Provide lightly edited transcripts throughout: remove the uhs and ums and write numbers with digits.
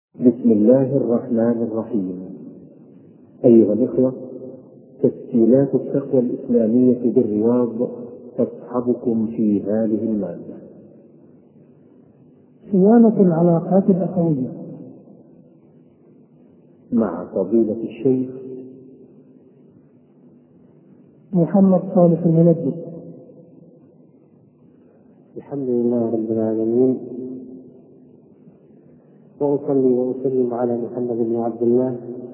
بسم الله الرحمن الرحيم. أيها الإخوة، تسجيلات التقوى الإسلامية بالرياض تصحبكم في هذه المادة. صيانة العلاقات الأخوية مع فضيلة الشيخ محمد صالح المنجد. الحمد لله رب العالمين، وأصلي وأسلم على محمد بن عبد الله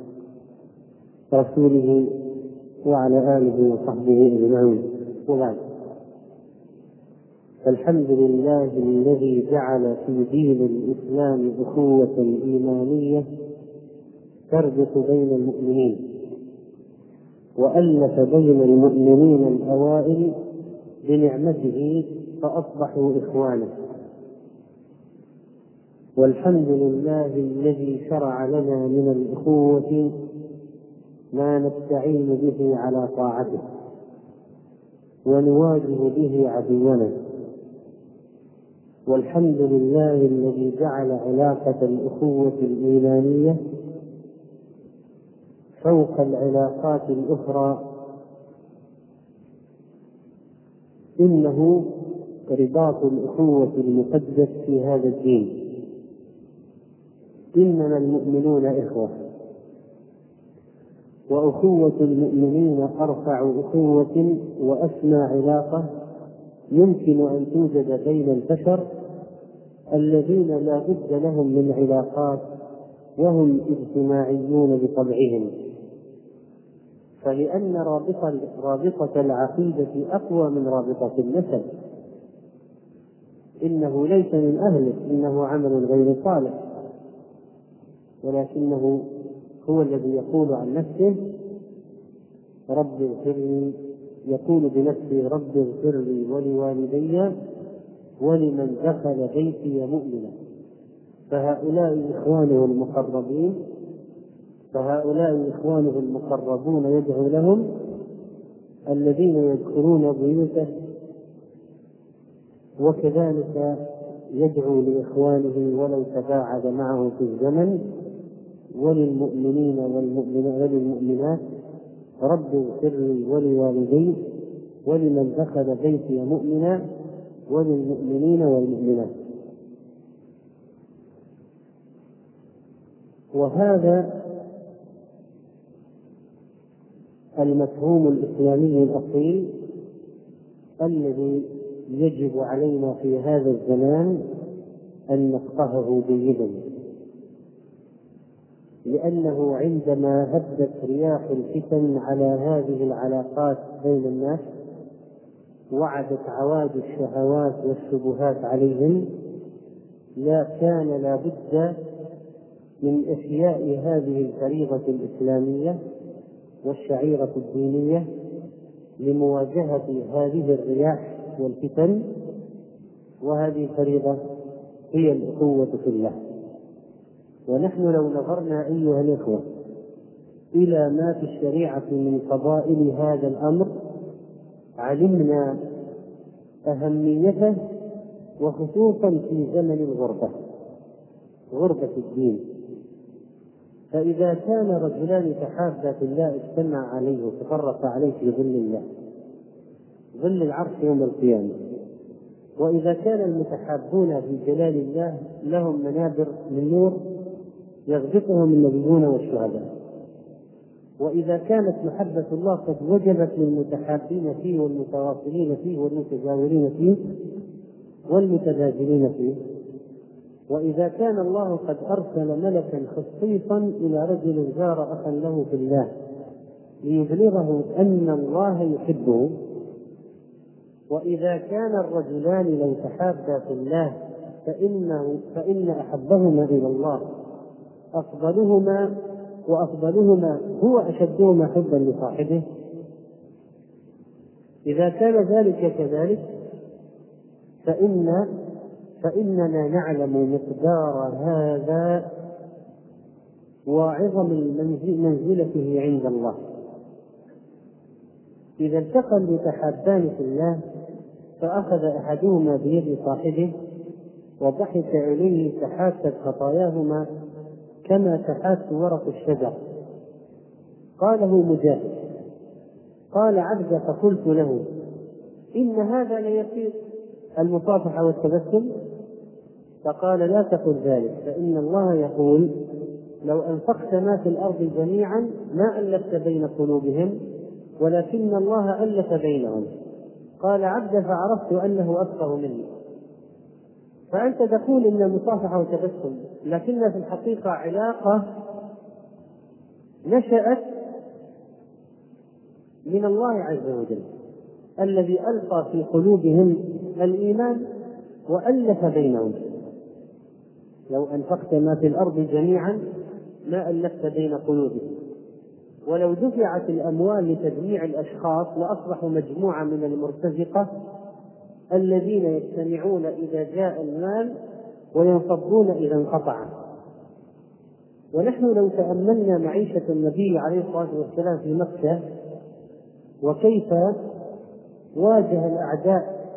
رسوله وعلى آله وصحبه أجمعين، وبعد. الحمد لله الذي جعل في دين الإسلام أخوة إيمانية تربط بين المؤمنين، وألف بين المؤمنين الأوائل بنعمته فأصبحوا إخوانا. والحمد لله الذي شرع لنا من الأخوة ما نستعين به على طاعته ونواجه به عدونا. والحمد لله الذي جعل علاقة الأخوة الإيمانية فوق العلاقات الأخرى، إنه رباط الأخوة المقدس في هذا الدين. إنما المؤمنون إخوة، وأخوة المؤمنين أرفع أخوة وأسمى علاقة يمكن أن توجد بين البشر الذين لا بد لهم من علاقات، وهم اجتماعيون بطبعهم. فلأن رابطة العقيدة أقوى من رابطة النسب. إنه ليس من أهله، إنه عمل غير صالح، ولكنه هو الذي يقول عن نفسه رب اغفر لي، يقول بنفسه رب اغفر لي ولوالدي ولمن دخل بيتي مؤمنا. فهؤلاء إخوانه المقربون يدعو لهم، الذين يدخلون بيوته، وكذلك يدعو لإخوانه ولو تباعد معه في الزمن. وللمؤمنين وللمؤمنات رب اغفر لي ولوالدي ولمن دخل بيتي مؤمنا وللمؤمنين والمؤمنات. وهذا المفهوم الإسلامي الأصيل الذي يجب علينا في هذا الزمان أن نفقهه جيدا، لأنه عندما هبت رياح الفتن على هذه العلاقات بين الناس وعدت عوادي الشهوات والشبهات عليهم، كان لا بد من إحياء هذه الفريضة الإسلامية والشعيرة الدينية لمواجهة هذه الرياح والفتن. وهذه الفريضة هي الأخوة في الله. ونحن لو نظرنا أيها الإخوة إلى ما في الشريعة من فضائل هذا الأمر علمنا أهميته، وخصوصا في زمن غربة الدين. فإذا كان رجلان تحابا في الله اجتمع عليه وتفرق عليه في ظل الله، ظل العرش يوم القيامة. وإذا كان المتحابون في جلال الله لهم منابر من نور يغبطهم النبيون والشهداء. وإذا كانت محبة الله قد وجبت للمتحابين فيه والمتواصلين فيه والمتجاورين فيه والمتبادلين فيه. وإذا كان الله قد أرسل ملكا خصيصا إلى رجل زار أخا له في الله ليبلغه أن الله يحبه. وإذا كان الرجلان لو تحابا في الله فإن أحبهما إلى الله أفضلهما هو أشدهما حبا لصاحبه. إذا كان ذلك كذلك فإننا نعلم مقدار هذا وعظم منزلته عند الله. إذا التقى المتحابان في الله فأخذ أحدهما بيد صاحبه وضحك إليه تحاكت خطاياهما كما تحات ورق الشجر. قاله مجاهد. قال عبد فقلت له إن هذا ليسير المصافحة والتبسم؟ فقال لا تقل ذلك، فإن الله يقول لو أنفقت ما في الأرض جميعا ما ألفت بين قلوبهم ولكن الله ألف بينهم. قال عبد فعرفت أنه أفقه مني. فأنت تقول إن المصافحة والتبسم، لكن في الحقيقة علاقة نشأت من الله عز وجل الذي ألقى في قلوبهم الإيمان وألف بينهم. لو أنفقت ما في الأرض جميعا ما ألفت بين قلوبهم، ولو دفعت الأموال لتجميع الأشخاص لأصبحوا مجموعة من المرتزقة الذين يجتمعون إذا جاء المال وينفضون إذا انقطع. ونحن لو تأملنا معيشة النبي عليه الصلاة والسلام في مكة وكيف واجه الأعداء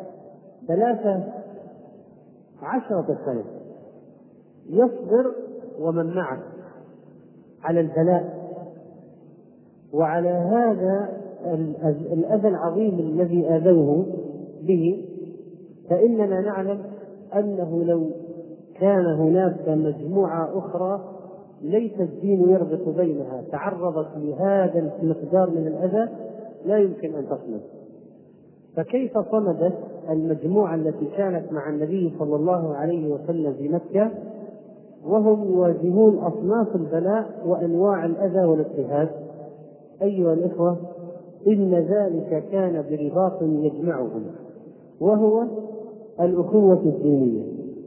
13 سنة يصبر ومن معه على البلاء وعلى هذا الأذى العظيم الذي آذوه به، فإننا نعلم أنه لو كان هناك مجموعة أخرى ليس الدين يربط بينها تعرضت لهذا المقدار من الأذى لا يمكن أن تصمد. فكيف صمدت المجموعة التي كانت مع النبي صلى الله عليه وسلم في مكة وهم يواجهون أصناف البلاء وأنواع الأذى والاضطهاد؟ أيها الإخوة، إن ذلك كان برباط يجمعهم وهو الأخوة الدينية.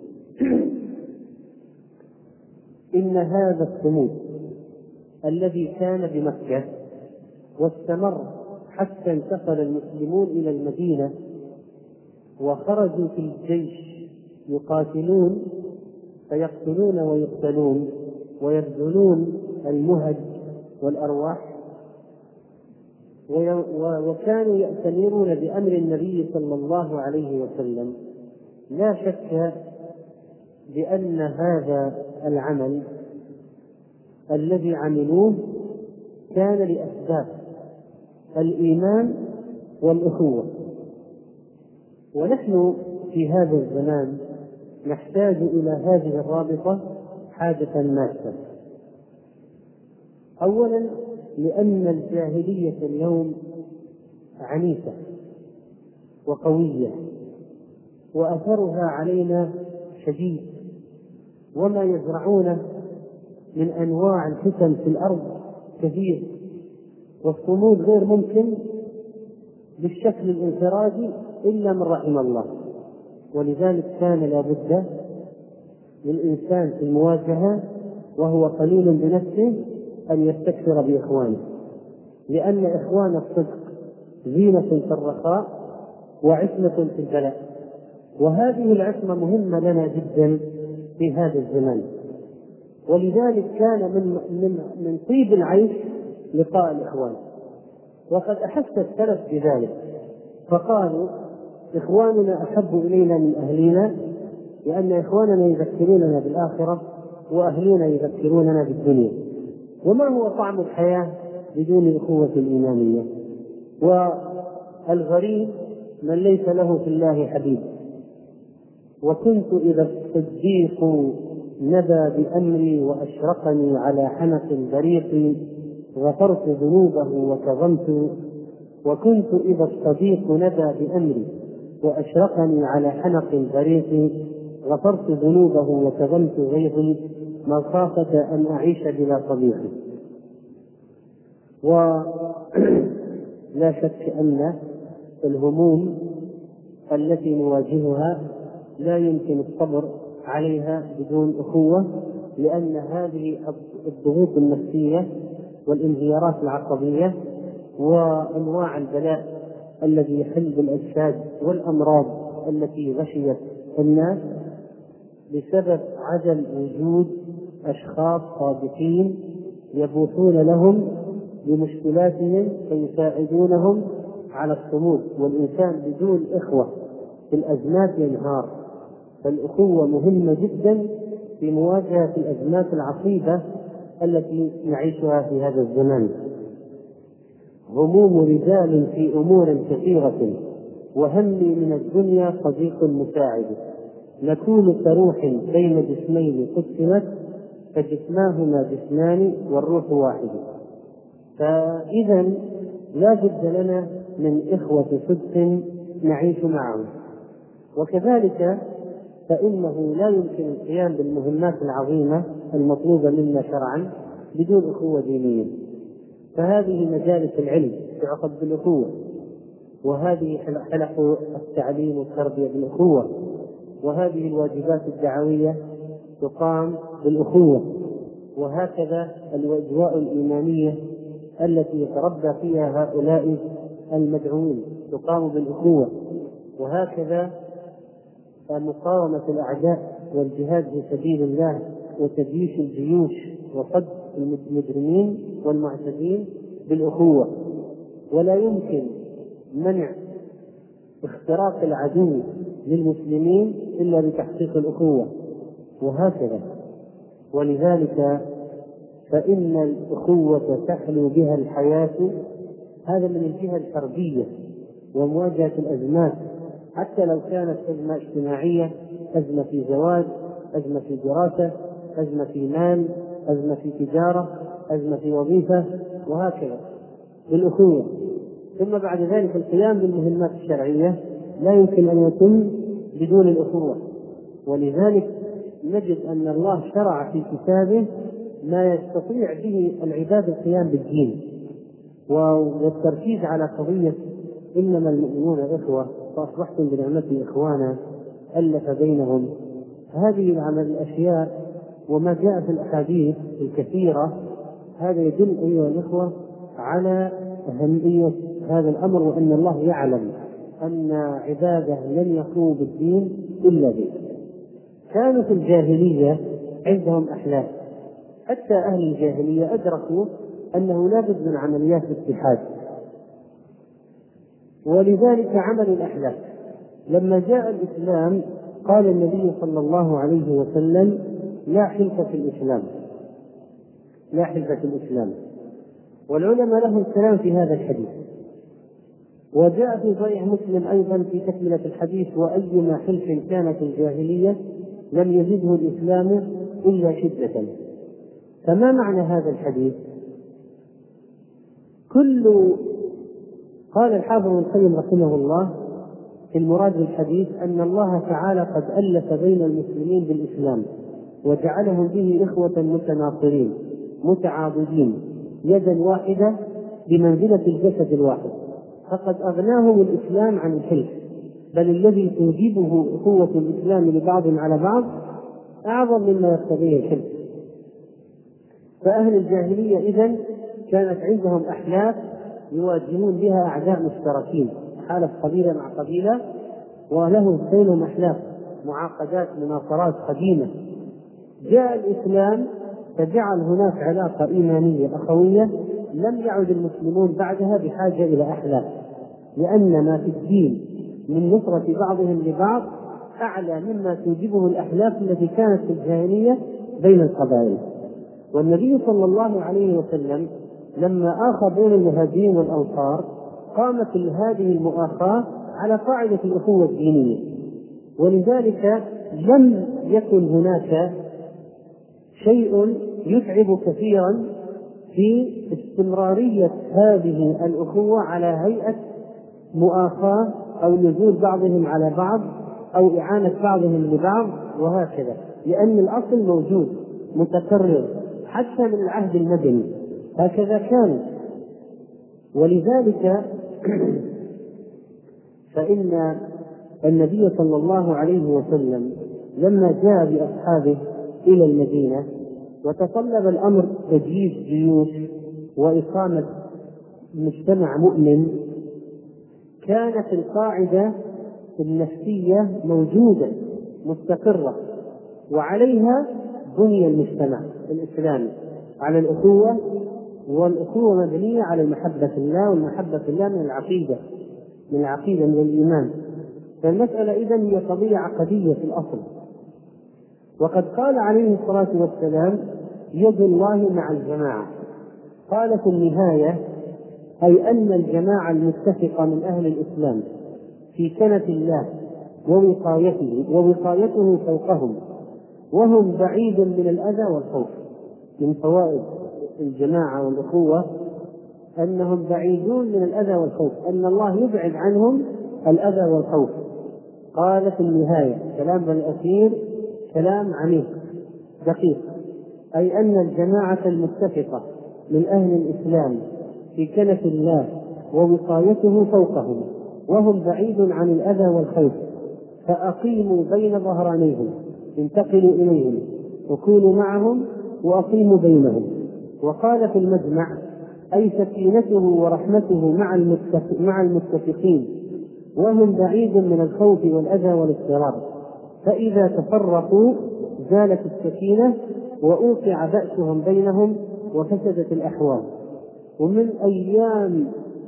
إن هذا الصمود الذي كان بمكة واستمر حتى انتقل المسلمون إلى المدينة وخرجوا في الجيش يقاتلون فيقتلون ويقتلون ويبذلون المهج والأرواح، وكانوا يأتمرون بأمر النبي صلى الله عليه وسلم، لا شك بأن هذا العمل الذي عملوه كان لأسباب الإيمان والأخوة. ونحن في هذا الزمان نحتاج إلى هذه الرابطة حاجة ماسة. أولا لأن الجاهلية اليوم عنيفة وقوية وأثرها علينا شديد، وما يزرعونه من أنواع الفتن في الأرض كثير، والصمود غير ممكن بالشكل الانفرادي إلا من رحم الله. ولذلك كان لابد للإنسان في المواجهة وهو قليل بنفسه أن يستكثر بإخوانه، لأن إخوان الصدق زينة في الرخاء وعصمة في البلاء، وهذه العصمة مهمة لنا جدا في هذا الزمان. ولذلك كان من طيب العيش لقاء الإخوان، وقد أحس السلف بذلك فقالوا إخواننا أحب إلينا من أهلنا، لأن إخواننا يذكروننا بالآخرة وأهلنا يذكروننا بالدنيا. وما هو طعم الحياة بدون أخوة إيمانية؟ والغريب من ليس له في الله حبيب. وكنت إذا الصديق ندى بأمري وأشرقني على حنق بريق غفرت ذنوبه وكظمت. وكنت إذا الصديق ندى بأمري وأشرقني على حنق بريق غفرت ذنوبه وكظمت غيظي مخافة أن أعيش بلا صديق. ولا شك أن الهموم التي نواجهها لا يمكن الصبر عليها بدون أخوة، لأن هذه الضغوط النفسية والانهيارات العصبية وأنواع البلاء الذي يحل بالأجساد والأمراض التي غشيت الناس بسبب عدم وجود أشخاص صادقين يبوحون لهم بمشكلاتهم فيساعدونهم على الصمود. والإنسان بدون إخوة في الأزمات ينهار. فالأخوة مهمة جدا في مواجهة الأزمات العصيبة التي نعيشها في هذا الزمان. هموم رجال في أمور كثيرة، وهمي من الدنيا صديق مساعد، نكون كروح بين جسمين قسمت، فجسماهما جسمان والروح واحد. فإذا لا بد لنا من إخوة صدق نعيش معهم، وكذلك فإنه لا يمكن القيام بالمهمات العظيمة المطلوبة منا شرعا بدون أخوة دينية. فهذه مجالس العلم تعقد بالأخوة، وهذه حلق التعليم والتربية بالأخوة، وهذه الواجبات الدعوية تقام بالأخوة، وهكذا الأجواء الإيمانية التي يتربى فيها هؤلاء المدعوين تقام بالأخوة، وهكذا مقاومة الأعداء والجهاد في سبيل الله وتجيش الجيوش وصد المجرمين والمعتدين بالأخوة. ولا يمكن منع اختراق العدو للمسلمين إلا بتحقيق الأخوة، وهكذا. ولذلك فإن الأخوة تحلو بها الحياة، هذا من الجهة الحربية ومواجهة الأزمات، حتى لو كانت أزمة اجتماعية، أزمة في زواج، أزمة في دراسة، أزمة في مال، أزمة في تجارة، أزمة في وظيفة، وهكذا بالأخوة. ثم بعد ذلك القيام بالمهمات الشرعية لا يمكن أن يتم بدون الأخوة. ولذلك نجد أن الله شرع في كتابه ما يستطيع به العباد القيام بالدين، والتركيز على قضية إنما المؤمنون إخوة فأصبحتم بنعمته إخوانا ألف بينهم. هذه الأشياء وما جاء في الأحاديث الكثيرة هذا يدل أيها الإخوة على أهمية هذا الأمر، وأن الله يعلم أن عباده لن يقوموا بالدين إلا به. كانوا في الجاهلية عندهم أحلاف، حتى أهل الجاهلية أدركوا أنه لا بد من عمليات الاتحاد، ولذلك عملوا الأحلاف. لما جاء الإسلام قال النبي صلى الله عليه وسلم: لا حلف في الإسلام، لا حلف في الإسلام. والعلماء لهم الكلام في هذا الحديث. وجاء في صحيح مسلم أيضا في تكملة الحديث: وأيما حلف كان في الجاهلية لم يزده الإسلام إلا شدة. فما معنى هذا الحديث؟ قال الحافظ ابن القيم رحمه الله في المراد بالحديث أن الله تعالى قد ألف بين المسلمين بالإسلام وجعلهم به إخوة متناصرين متعاضدين يدا واحدة بمنزلة الجسد الواحد، فقد أغناهم الإسلام عن الحلف، بل الذي توجبه أخوة الإسلام لبعضهم على بعض أعظم مما يقتضيه الحلف. فأهل الجاهلية إذن كانت عندهم أحلاف يواجهون بها أعداء مشتركين، حالف قبيلة مع قبيلة وله بينهم أحلاف، معاقدات، مناصرات قديمة. جاء الإسلام فجعل هناك علاقة إيمانية أخوية لم يعد المسلمون بعدها بحاجة إلى أحلاف، لأن ما في الدين من نصرة بعضهم لبعض أعلى مما توجبه الأحلاف التي كانت في الجاهلية بين القبائل. والنبي صلى الله عليه وسلم لما آخى بين المهاجرين والأنصار قامت هذه المؤاخاة على قاعدة الأخوة الدينية، ولذلك لم يكن هناك شيء يتعب كثيرا في استمرارية هذه الأخوة على هيئة مؤاخاة أو نزول بعضهم على بعض أو إعانة بعضهم لبعض وهكذا، لأن الأصل موجود متكرر حتى من العهد المدني، هكذا كان. ولذلك فإن النبي صلى الله عليه وسلم لما جاء بأصحابه إلى المدينة وتطلب الأمر تجيش جيوش وإقامة مجتمع مؤمن، كانت القاعدة النفسية موجودة مستقرة، وعليها بني المجتمع الإسلامي على الأخوة، والأخوة مبنية على المحبة في الله، والمحبة في الله من العقيدة من الإيمان. فالمسألة إذن هي قضية عقدية في الأصل. وقد قال عليه الصلاة والسلام: يد الله مع الجماعة. قال في النهاية: أي أن الجماعة المتفقة من أهل الإسلام في كنف الله ووقايته فوقهم، وهم بعيد من الأذى والخوف. من فوائد الجماعة والأخوة أنهم بعيدون من الأذى والخوف، أن الله يبعد عنهم الأذى والخوف. قال في النهاية كلام الأخير كلام عميق دقيق، أي أن الجماعة المتفقة من أهل الإسلام في كنف الله ووقايته فوقهم، وهم بعيد عن الأذى والخوف، فأقيموا بين ظهرانيهم، انتقلوا إليهم وكونوا معهم وأقيموا بينهم. وقال في المجمع: أي سكينته ورحمته مع المتفقين، وهم بعيد من الخوف والأذى والاضطراب، فإذا تفرقوا زالت السكينة وأوقع بأسهم بينهم وفسدت الأحوال. ومن أيام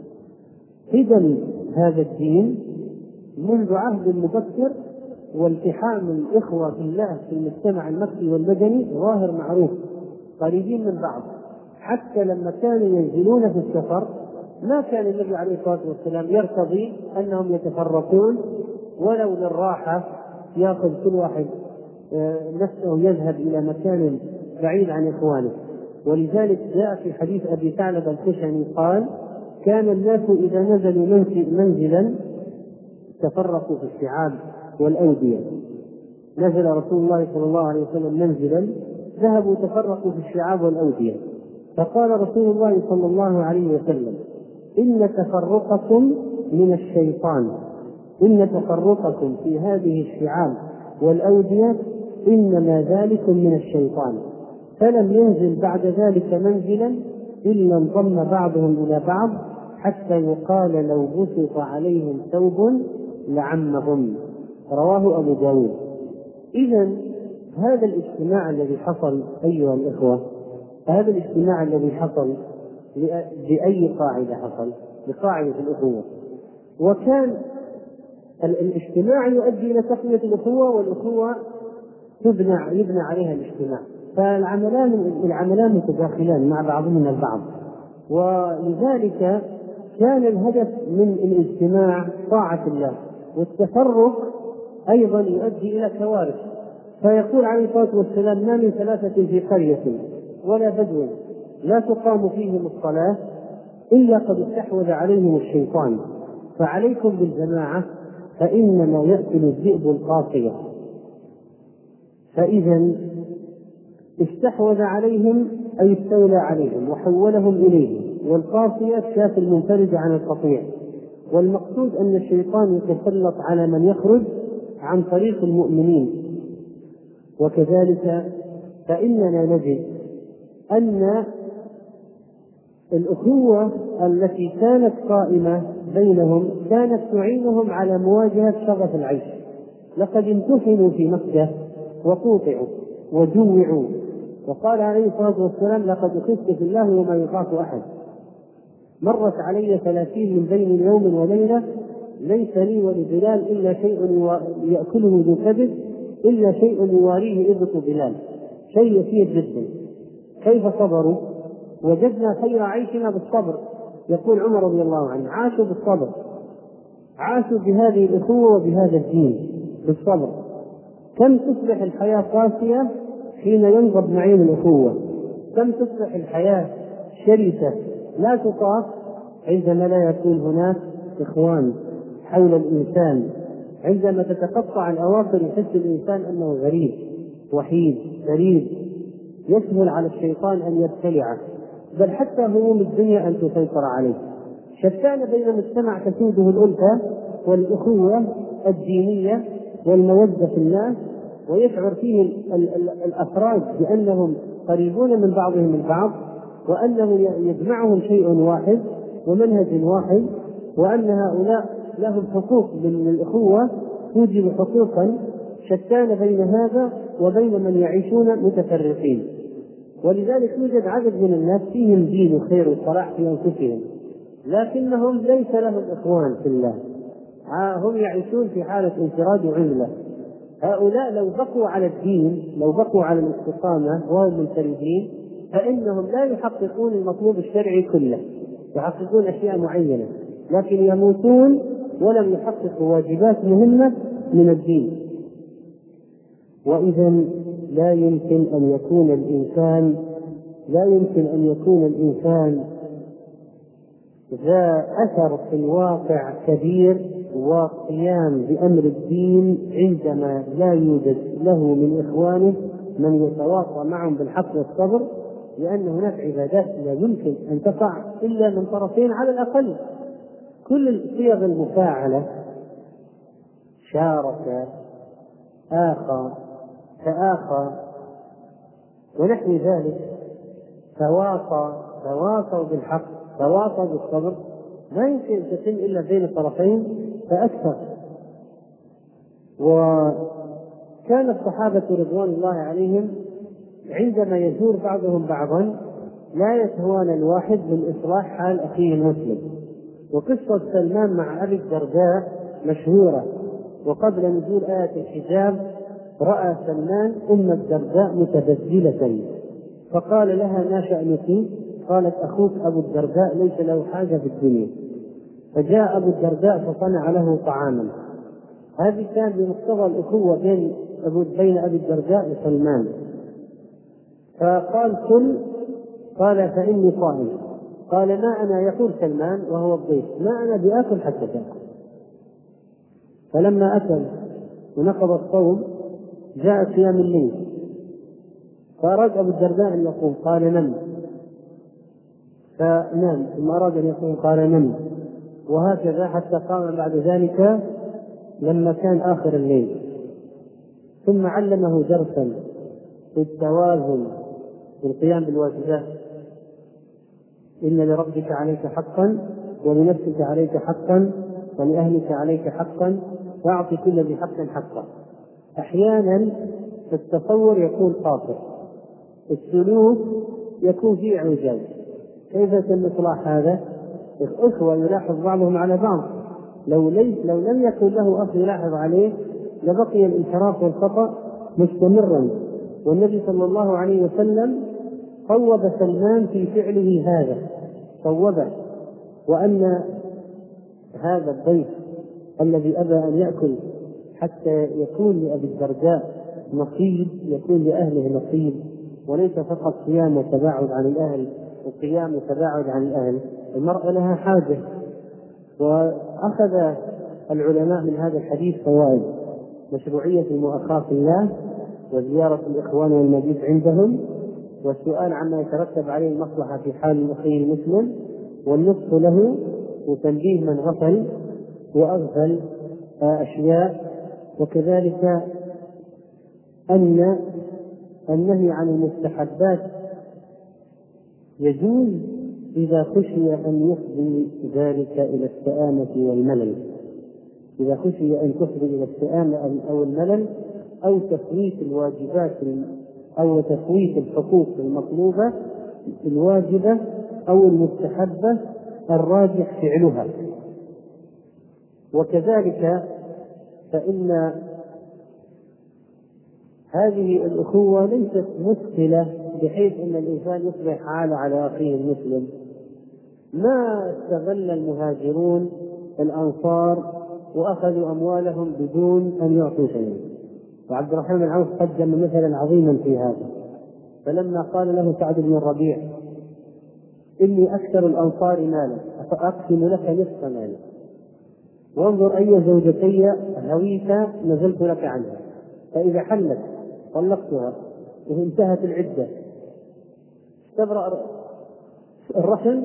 قدم هذا الدين منذ عهد مبكر والتحام الإخوة في الله في المجتمع المكي والمدني ظاهر معروف، قريبين من بعض. حتى لما كانوا ينزلون في السفر ما كان النبي عليه الصلاة والسلام يرتضي أنهم يتفرقون ولو للراحة، يأخذ كل واحد نفسه يذهب إلى مكان بعيد عن إخوانه. ولذلك جاء في حديث أبي ثعلبة الخشني قال: كان الناس إذا نزلوا منزلا تفرقوا في الشعاب والأودية. نزل رسول الله صلى الله عليه وسلم منزلا، ذهبوا تفرقوا في الشعاب والأودية، فقال رسول الله صلى الله عليه وسلم: إن تفرقكم من الشيطان، إن تفرقكم في هذه الشعاب والأودية إنما ذلك من الشيطان. فلم ينزل بعد ذلك منزلا إلا انضم بعضهم إلى بعض حتى يقال لو بسط عليهم ثوب لعمهم. رواه أبو داود. إذن هذا الاجتماع الذي حصل أيها الإخوة، هذا الاجتماع الذي حصل بأي قاعدة حصل؟ بقاعدة الأخوة. وكان الاجتماع يؤدي إلى تقوية الأخوة، والأخوة يبنى عليها الاجتماع، فالعملان متداخلان مع بعضهما البعض. ولذلك كان الهدف من الاجتماع طاعة الله، والتفرق أيضا يؤدي إلى كوارث. فيقول عليه الصلاة والسلام: ما من ثلاثة في قرية ولا بدو لا تقام فيهم الصلاة إلا قد استحوذ عليهم الشيطان، فعليكم بالجماعة فإنما يأكل الذئب القاصية. فإذا استحوذ عليهم أي استولى عليهم وحولهم إليه، والقاصية الشاة المنفردة عن القطيع. والمقصود أن الشيطان يتسلط على من يخرج عن طريق المؤمنين. وكذلك فإننا نجد أن الأخوة التي كانت قائمة بينهم كانت تعينهم على مواجهة شغف العيش. لقد امتحنوا في مكة وقوطعوا وجوعوا، وقال عليه الصلاة والسلام: لقد أخذت في الله وما يخاف أحد. مرت علي 30 من بين يوم وليلة ليس لي ولبلال إلا شيء يأكله ذو كبد إلا شيء يواريه إبط بلال. شيء يسير جدا. كيف صبروا؟ وجدنا خير عيشنا بالصبر. يقول عمر رضي الله عنه: عاشوا بالصبر، عاشوا بهذه الأخوة وبهذا الدين بالصبر. كم تصبح الحياة قاسية حين ينضب نعيم الأخوة، كم تصبح الحياة شرسة لا تطاق عندما لا يكون هناك إخوان حول الإنسان. عندما تتقطع الأواصر يحس الإنسان أنه غريب وحيد غريب، يسهل على الشيطان أن يبتلعه، بل حتى هموم الدنيا أن تسيطر عليه. شتان بين مجتمع تسوده الألفة والأخوة الدينية والمودة في الناس، ويشعر فيه الأفراد بأنهم قريبون من بعضهم البعض، وأنه يجمعهم شيء واحد ومنهج واحد، وأن هؤلاء لهم حقوق من الأخوة توجب حقوقا. شتان بين هذا وبين من يعيشون متفرقين. ولذلك يوجد عدد من الناس فيهم دين وخير وصلاح في أنفسهم، لكنهم ليس لهم إخوان في الله، هم يعيشون في حالة انفراد وعزلة. هؤلاء لو بقوا على الدين، لو بقوا على الاستقامة وهم منفردين، فإنهم لا يحققون المطلوب الشرعي كله، يحققون أشياء معينة، لكن يموتون ولم يحققوا واجبات مهمة من الدين. وإذا لا يمكن أن يكون الإنسان ذا أثر في الواقع كبير وقيام بأمر الدين عندما لا يوجد له من إخوانه من يتواصى معهم بالحق والصبر، لأن هناك عبادات لا يمكن أن تقع إلا من طرفين على الأقل. كل الصيغ المفاعلة، شارك، آخى، تآخى ونحو ذلك، تواصوا بالحق، تواصوا بالصبر، ما يمكن تتم إلا بين الطرفين فأكثر. وكان الصحابة رضوان الله عليهم عندما يزور بعضهم بعضا لا يتهوان الواحد من إصلاح حال أخيه المسلم. وقصة سلمان مع أبي الدرداء مشهورة، وقبل نزول آية الحجاب رأى سلمان أم الدرداء متبذلة فقال لها: ما شأنك؟ قالت: أخوك أبو الدرداء ليس له حاجة في الدنيا. فجاء أبو الدرداء فصنع له طعاما. هذه كان بمقتضى الأخوة بين أبي الدرداء وسلمان. فقال: كل. قال: فإني صائم. قال: ما أنا، يقول سلمان وهو الضيف، ما أنا بآكل حتى تأكل. فلما أكل ونقض الصوم جاء قيام الليل، فأراد أبو الدرداء أن يقوم، قال: نم. فنام، ثم أراد أن يقوم، قال: نم. وهكذا حتى قام بعد ذلك لما كان آخر الليل. ثم علمه درسا في التوازن في القيام بالواجبات: إن لربك عليك حقا، ولنفسك عليك حقا، ولأهلك عليك حقا، واعط كل ذي حق حقه. أحيانا في التصور يكون قاصر، السلوك يكون فيه اعوجاج. كيف يتم إصلاح هذا؟ الأخوة يلاحظ بعضهم على بعض، لو لم يكن له أخ يلاحظ عليه لبقي الانحراف والخطأ مستمرا. والنبي صلى الله عليه وسلم صوب سلمان في فعله هذا، صوبه، وأن هذا الضيف الذي أبى أن يأكل حتى يكون لأبي الدرداء نصيب، يكون لأهله نصيب، وليس فقط قيام وتباعد عن الأهل وقيام وتباعد عن الأهل، المرأة لها حاجة. وأخذ العلماء من هذا الحديث فوائد: مشروعية المؤاخاة الله، وزيارة الإخوان والمجيد عندهم، والسؤال عما يترتب عليه المصلحة في حال الأخي المسلم، والنصح له، وتنبيه من غفل وأغفل أشياء، وكذلك أن النهي عن المستحبات يجوز إذا خشي أن يفضي ذلك إلى السآمة والملل، إذا خشي أن تفضي إلى السآمة أو الملل، أو تفويت الواجبات أو تفويت الحقوق المطلوبة الواجبة أو المستحبة الراجح فعلها. وكذلك فإن هذه الأخوة ليست مثقلة بحيث أن الإنسان يصبح عالة على أخيه المسلم. ما استغل المهاجرون الأنصار وأخذوا أموالهم بدون أن يعطوا شيئا، وعبد الرحمن بن عوف قدم مثلا عظيما في هذا. فلما قال له سعد بن الربيع: إني أكثر الأنصار مالا فأقسم لك نصف مالي، وانظر أي زوجتي هويت نزلت لك عنها، فإذا حلت طلقتها وانتهت العدة استبرأ الرحم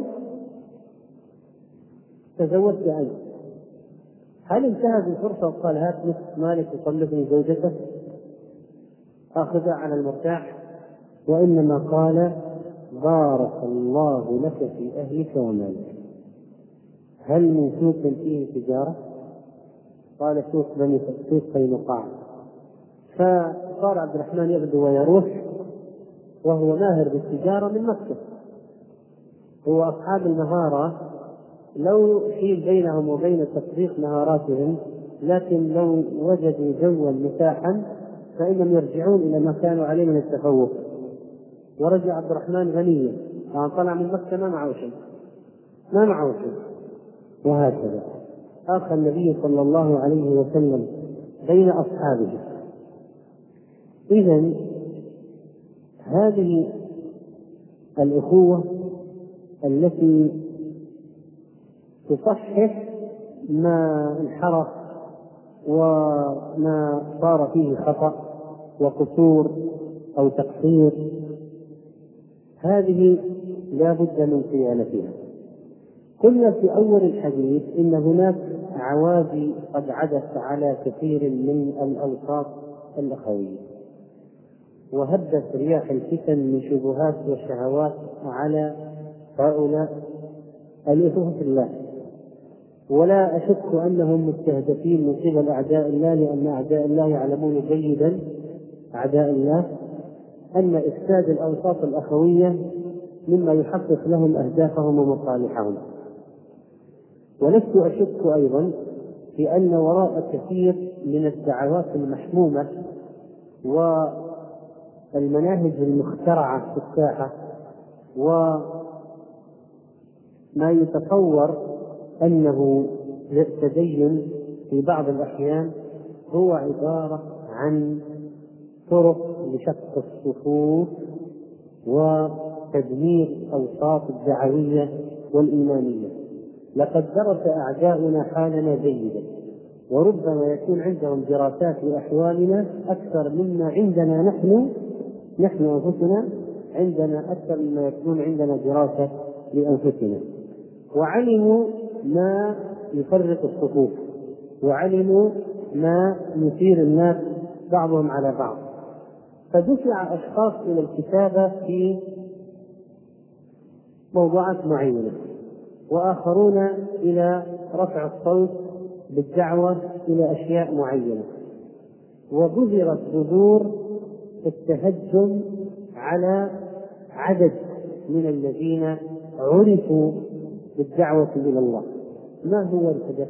تزوجت عنه. هل انتهت الفرصة وقال: هات نصف مالك وطلقني زوجتك أخذها على المرتاح؟ وإنما قال: بارك الله لك في أهلك ومالك. هل من سوق فيه تجارة؟ قال: سوق قينقاع. فصار عبد الرحمن يغدو ويروح وهو ماهر بالتجارة من مكة. هو أصحاب المهارة لو حيل بينهم وبين تطبيق مهاراتهم لكن لو وجدوا جوا متاحا فإنهم يرجعون إلى ما كانوا عليه من التفوق. ورجع عبد الرحمن غنيا، طلع من مكة ما معه شيء، وهكذا آخى النبي صلى الله عليه وسلم بين أصحابه. إذن هذه الأخوة التي تصحح ما انحرف وما صار فيه خطأ وقصور أو تقصير، هذه لا بد من صيانتها. قلنا في أول الحديث إن هناك عوادي قد عدت على كثير من الأوساط الأخوية، وهبت رياح الفتن من شبهات وشهوات على هؤلاء الإخوة في الله، ولا أشك أنهم مستهدفين من قبل أعداء الله، لأن أعداء الله يعلمون جيدا أعداء الله أن إفساد الأوساط الأخوية مما يحقق لهم أهدافهم ومصالحهم. ولست أشك أيضا في أن وراء كثير من الدعوات المحمومة والمناهج المخترعة في الساحة وما يتصور أنه التدين في بعض الأحيان هو عبارة عن طرق لشق الصفوف وتدمير أوساط الدعوية والإيمانية. لقد درس أعداؤنا حالنا جيدا، وربما يكون عندهم دراسات لأحوالنا أكثر مما عندنا نحن أنفسنا عندنا أكثر مما يكون عندنا دراسة لأنفسنا، وعلموا ما يفرق الصفوف، وعلموا ما يثير الناس بعضهم على بعض. فدفع أشخاص إلى الكتابة في موضوعات معينة، وآخرون إلى رفع الصوت بالدعوة إلى أشياء معينة، وبذرت بذور التهجم على عدد من الذين عرفوا بالدعوة إلى الله. ما هو الهدف؟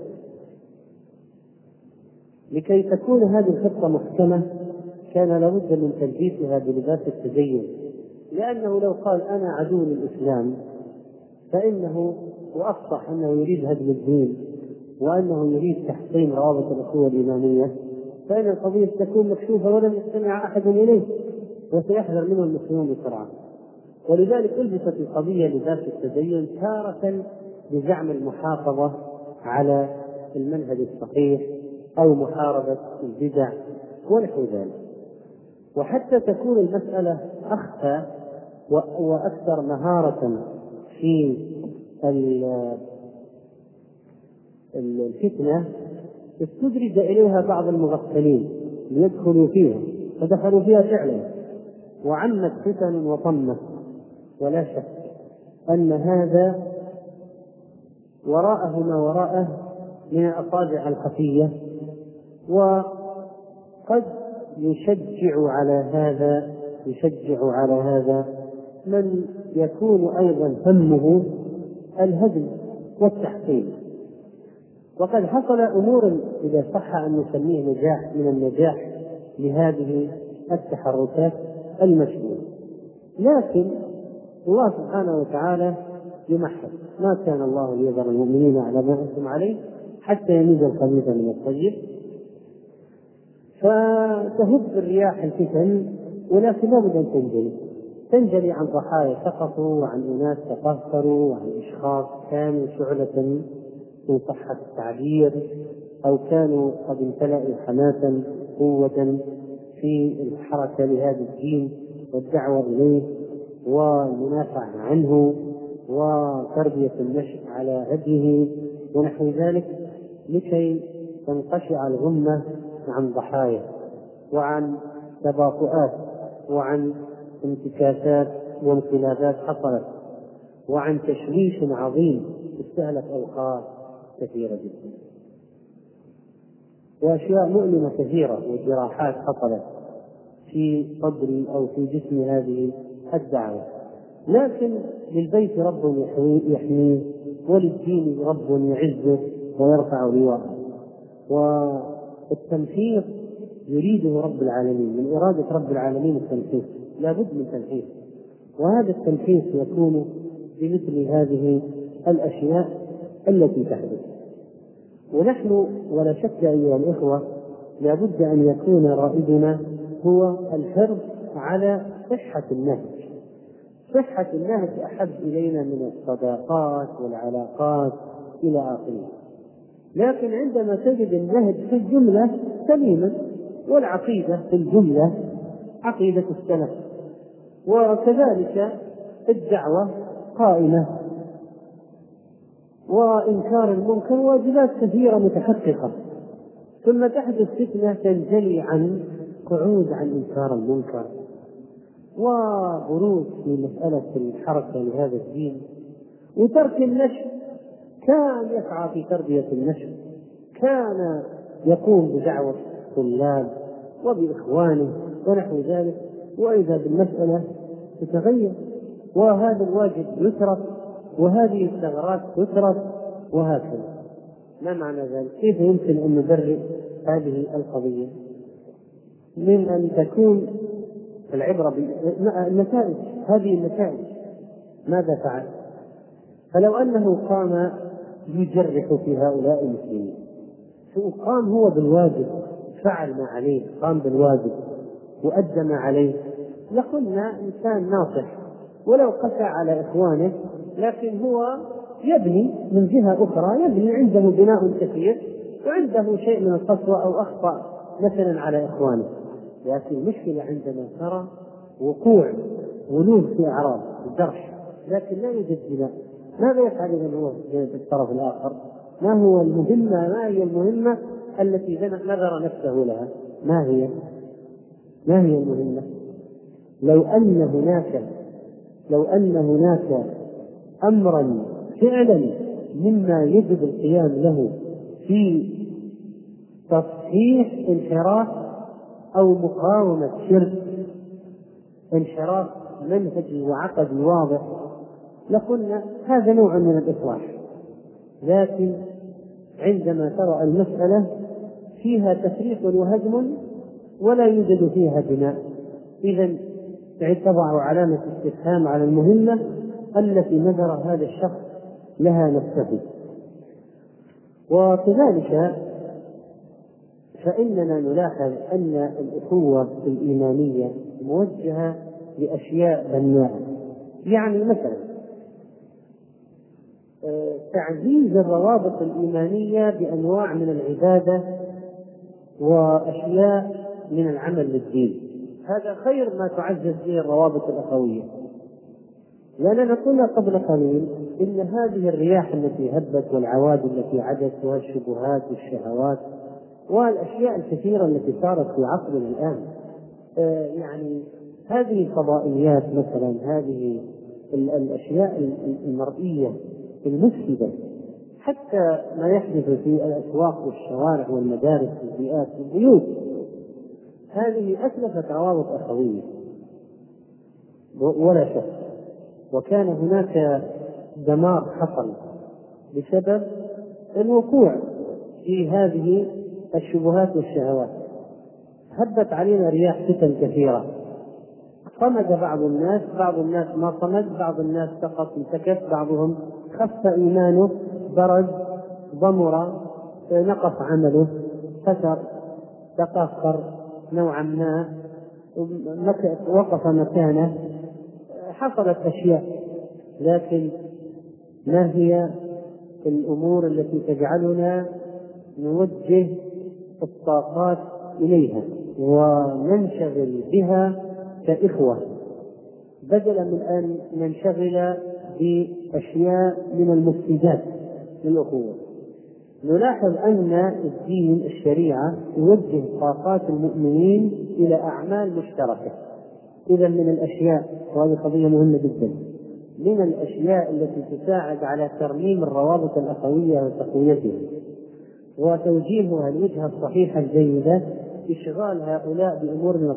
لكي تكون هذه الخطة محكمة كان لابد من تلبيسها بلباس التدين، لأنه لو قال أنا عدو للإسلام فإنه وأفصح أنه يريد هدم الدين وأنه يريد تحطيم روابط الأخوة الإيمانية، فإن القضية تكون مكشوفة ولم يستمع أحد إليه، وسيحذر منه المسلمون بسرعة. ولذلك ألبست القضية لباس التدين تارة بزعم المحافظة على المنهج الصحيح أو محاربة البدع ونحو ذلك. وحتى تكون المسألة أخفى وأكثر مهارة في الفتنة، استدرج إليها بعض المغفلين ليدخلوا فيها، فدخلوا فيها فعلا وعمت فتن وطمت. ولا شك أن هذا وراءه ما وراءه من الأصابع الخفية، وقد يشجع على هذا من يكون أيضا همه الهدم والتحقيق. وقد حصل أمور إذا صح أن نسميه نجاح من النجاح لهذه التحركات المشهورة، لكن الله سبحانه وتعالى يمحص. ما كان الله ليذر المؤمنين على ما أنتم عليه حتى يميز الخبيث من الطيب، فتهب الرياح الفتن، ولكن لابد أن تنجلي عن ضحايا سقطوا وعن أناس تقهقروا وعن أشخاص كانوا شعلة إن صح التعبير، أو كانوا قد امتلأوا حماسا قوة في الحركة لهذا الدين والدعوة إليه والمنافعة عنه وتربية النشء على هديه ونحو ذلك، لكي تنقشع الغمة عن ضحايا وعن تباطؤات وعن انتكاسات وانقلابات حصلت وعن تشويش عظيم استهلك أوقات كثيرة جدا، وأشياء مؤلمة كثيرة وجراحات حصلت في صدر أو في جسم هذه الدعوة. لكن للبيت رب يحميه وللدين رب يعزه ويرفع لواءه. والتمحيص يريده رب العالمين، من إرادة رب العالمين التمحيص، لا بد من تمحيص، وهذا التمحيص يكون بمثل هذه الأشياء التي تحدث. ونحن ولا شك أيها الإخوة لا بد أن يكون رائدنا هو الحرص على صحة النهج. صحة النهج أحب إلينا من الصداقات والعلاقات إلى آخره، لكن عندما تجد النهج في الجملة سليما والعقيدة في الجملة عقيدة السلف، وكذلك الدعوة قائمة، وإنكار المنكر واجبات كثيرة متحققة، ثم تحدث فتنة تنجلي عن قعود عن إنكار المنكر وبروز في مسألة الحركة لهذا الدين وترك النشر. كان يسعى في تربية النشر، كان يقوم بدعوة الطلاب وبإخوانه ونحو ذلك، وإذا بالمسألة تتغير وهذا الواجب يترك وهذه الثغرات تترك وهكذا. ما معنى ذلك؟ كيف يمكن أن نبرر هذه القضية؟ من أن تكون العبرة بالنتائج. هذه النتائج ماذا فعل؟ فلو أنه قام يجرح في هؤلاء المسلمين، قام هو بالواجب، فعل ما عليه، قام بالواجب وأدى ما عليه، لقلنا إنسان ناصح ولو قسى على إخوانه، لكن هو يبني من جهة أخرى، يبني عنده بناء كثير وعنده شيء من القسوة أو أخطأ مثلا على إخوانه. لكن المشكلة عندما ترى وقوع ولوغ في أعراض الجرح لكن لا يوجد بناء، ماذا يفعل إذا هو في الطرف الآخر؟ ما هو المهمة؟ ما هي المهمة التي نذر نفسه لها؟ ما هي المهمة؟ لو أن هناك أمرا فعلا مما يجب القيام له في تصحيح انحراف أو مقاومة شرك، انحراف منهجي وعقدي واضح، لقلنا هذا نوع من الإصلاح. لكن عندما ترى المسألة فيها تفريق وهدم ولا يوجد فيها بناء، إذن تضع علامة استفهام على المهمة التي نذر هذا الشخص لها نفسه. وكذلك فإننا نلاحظ أن الأخوة الإيمانية موجهة لأشياء بناءة، يعني مثلا تعزيز الروابط الإيمانية بأنواع من العبادة وأشياء من العمل للدين، هذا خير ما تعزز به الروابط الأخوية. لأننا قلنا قبل قليل إن هذه الرياح التي هبت والعوادي التي عدت والشبهات والشهوات والأشياء الكثيرة التي صارت في عصرنا الآن، يعني هذه الفضائيات مثلا، هذه الأشياء المرئية المفسدة، حتى ما يحدث في الأسواق والشوارع والمدارس والبيئات والبيوت، هذه أتلفت روابط أخوية ولا شك. وكان هناك دمار حصل بسبب الوقوع في هذه الشبهات والشهوات. هبت علينا رياح فتن كثيرة، صمد بعض الناس ما صمد، بعض الناس سقط انتكس، بعضهم خف إيمانه، برد، ضمر، نقص عمله، فتر، تقهقر نوعا ما، وقف مكانه، حصلت أشياء. لكن ما هي الأمور التي تجعلنا نوجه الطاقات إليها وننشغل بها كإخوة بدلا من أن ننشغل بأشياء من المفسدات للأخوة؟ نلاحظ أن الدين الشريعة يوجه طاقات المؤمنين إلى أعمال مشتركة. إذا من الأشياء، وهذه قضية مهمة جدا، من الأشياء التي تساعد على ترميم الروابط الأخوية وتقويتها وتوجيهها الوجهة الصحيحة الجيدة انشغال هؤلاء بأمور من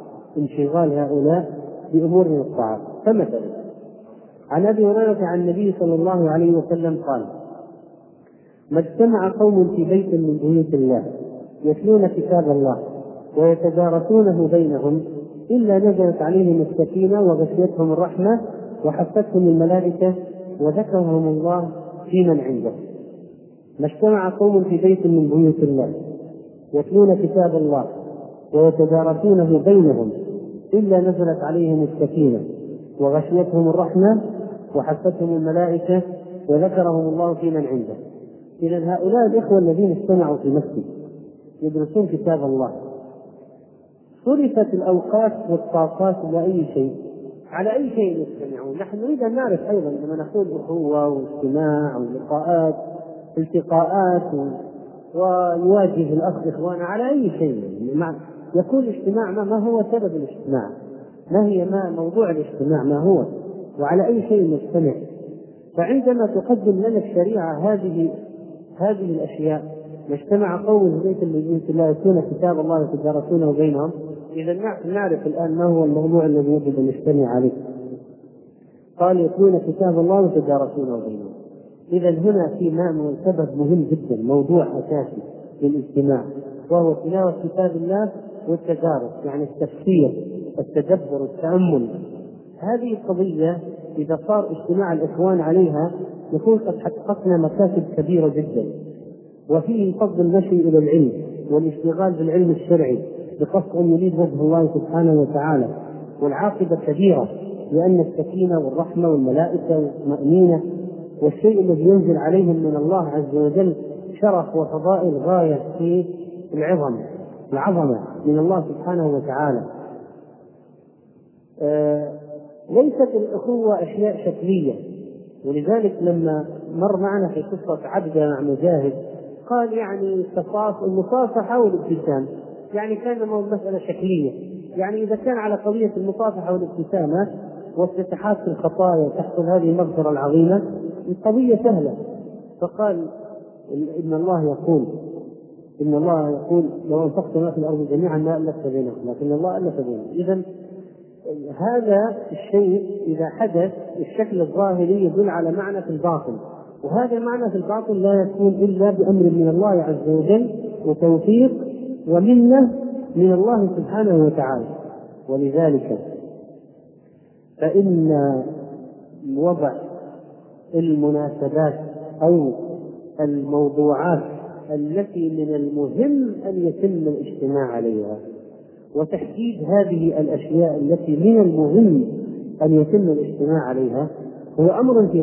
الطاعات. فمثلا عن أبي هريرة عن النبي صلى الله عليه وسلم قال: ما اجتمع قوم في بيت من بيوت الله يتلون كتاب الله ويتدارسونه بينهم إلا نزلت عليهم السكينة وغشيتهم الرحمة وحفتهم الملائكة وذكرهم الله في من عنده. ما اجتمع قوم في بيت من بيوت الله يتلون كتاب الله ويتدارسونه بينهم إلا نزلت عليهم السكينة وغشيتهم الرحمة وحفتهم الملائكة وذكرهم الله في من عنده. إذا هؤلاء الإخوة الذين اجتمعوا في مسجد يدرسون كتاب الله صرفت الأوقات والطاقات إلى أي شيء، على أي شيء يجتمعون. نحن نريد أن نعرف أيضا لما نقول أخوة واجتماع ولقاءات التقاءات ويواجه الأخ إخوانا على أي شيء يكون الاجتماع، ما هو سبب الاجتماع، ما هي موضوع الاجتماع، ما هو وعلى أي شيء نجتمع. فعندما تقدم لنا الشريعة هذه الأشياء، ما اجتمع قوم في بيت من بيوت الله يتلون كتاب الله ويتدارسونه بينهم، إذا نعرف الآن ما هو الموضوع الذي يجب أن نجتمع عليه. قال يتلون كتاب الله ويتدارسونه بينهم. إذا هنا في سبب مهم جدا، موضوع أساسي للاجتماع، وهو تلاوة كتاب الله والتدارس، يعني التفسير التدبر التأمل. هذه القضية إذا صار اجتماع الإخوان عليها نكون قد حققنا مكاسب كبيرة جدا، وفيه فضل المشي إلى العلم والاشتغال بالعلم الشرعي بقصد أن يريد وجه الله سبحانه وتعالى، والعاقبة كبيرة، لأن السكينة والرحمة والملائكة والطمأنينة والشيء الذي ينزل عليهم من الله عز وجل شرف وفضائل غاية في العظمة من الله سبحانه وتعالى. ليست الأخوة أشياء شكلية، ولذلك لما مر معنا في قصة عبدة مع مجاهد قال يعني المصافحة والابتسام، يعني كان مسألة شكلية، يعني إذا كان على قضية المصافحة والابتسامة والتسحات في الخطايا تحصل هذه المغفرة العظيمة، القضية سهلة. فقال إن الله يقول لو أنفقت ما في الأرض جميعا ما ألفت بينهم، لكن الله ألف بينهم. إذن هذا الشيء إذا حدث الشكل الظاهري يدل على معنى في الباطن، وهذا المعنى في الباطن لا يكون إلا بأمر من الله عز وجل وتوفيق ومنة من الله سبحانه وتعالى. ولذلك فإن وضع المناسبات أو الموضوعات التي من المهم أن يتم الاجتماع عليها وتحديد هذه الأشياء التي من المهم أن يتم الاجتماع عليها هو أمر في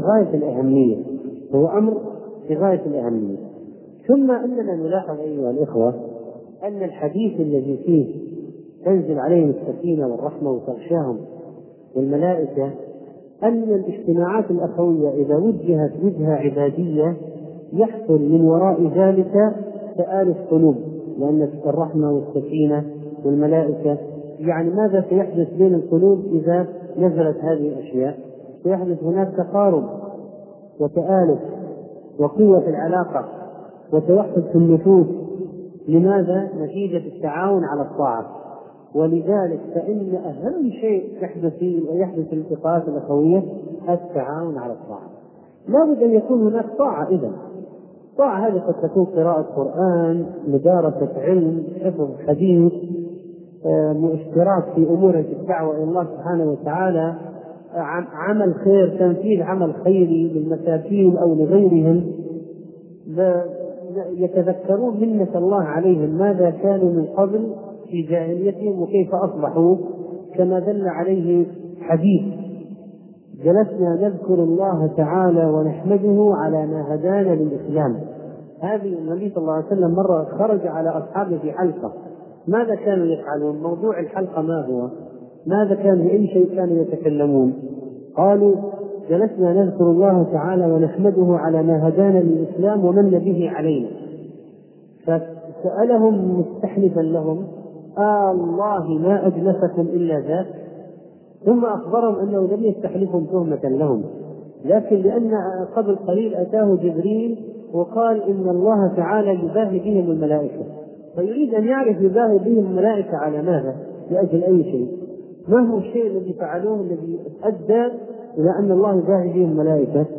غاية الأهمية. ثم أننا نلاحظ أيها الإخوة أن الحديث الذي فيه تنزل عليهم السكينة والرحمة وتغشاهم والملائكة، أن الاجتماعات الأخوية إذا وجهت وجهة عبادية يحصل من وراء ذلك تآلف قلوب، لأن الرحمة والسكينة والملائكة يعني ماذا سيحدث بين القلوب إذا نزلت هذه الأشياء؟ سيحدث هناك تقارب وتآلف وقوة العلاقة وتوحد في النفوس. لماذا؟ نتيجة التعاون على الطاعة. ولذلك فإن أهم شيء يحدث الالتقاءات الأخوية التعاون على الطاعة. لا بد أن يكون هناك طاعة. إذن الطاعة هذه قد تكون قراءة قرآن، مدارسة علم، حفظ حديث، اشتراك في أمور في الدعوة إلى الله سبحانه وتعالى، عمل خير، تنفيذ عمل خيري للمساكين أو لغيرهم، يتذكرون منة الله عليهم ماذا كانوا من قبل في جاهليتهم وكيف أصبحوا، كما دل عليه حديث جلسنا نذكر الله تعالى ونحمده على ما هدانا للإسلام. هذه النبي صلى الله عليه وسلم مرة خرج على أصحابه في حلقة، ماذا كانوا يفعلون؟ موضوع الحلقة ما هو؟ ماذا كان بأي شيء كانوا يتكلمون؟ قالوا جلسنا نذكر الله تعالى ونحمده على ما هدانا للإسلام ومن به علينا. فسألهم مستحلفا لهم الله ما أجلسكم إلا ذاك، ثم أخبرهم أنه لم يستحلفهم تهمة لهم، لكن لأن قبل قليل أتاه جبريل وقال إن الله تعالى يباهي بهم الملائكة، فيريد أن يعرف يباهي بهم الملائكة على ماذا؟ لأجل أي شيء؟ ما هو الشيء الذي فعلوه الذي أدى إلى أن الله يباهي بهم الملائكة؟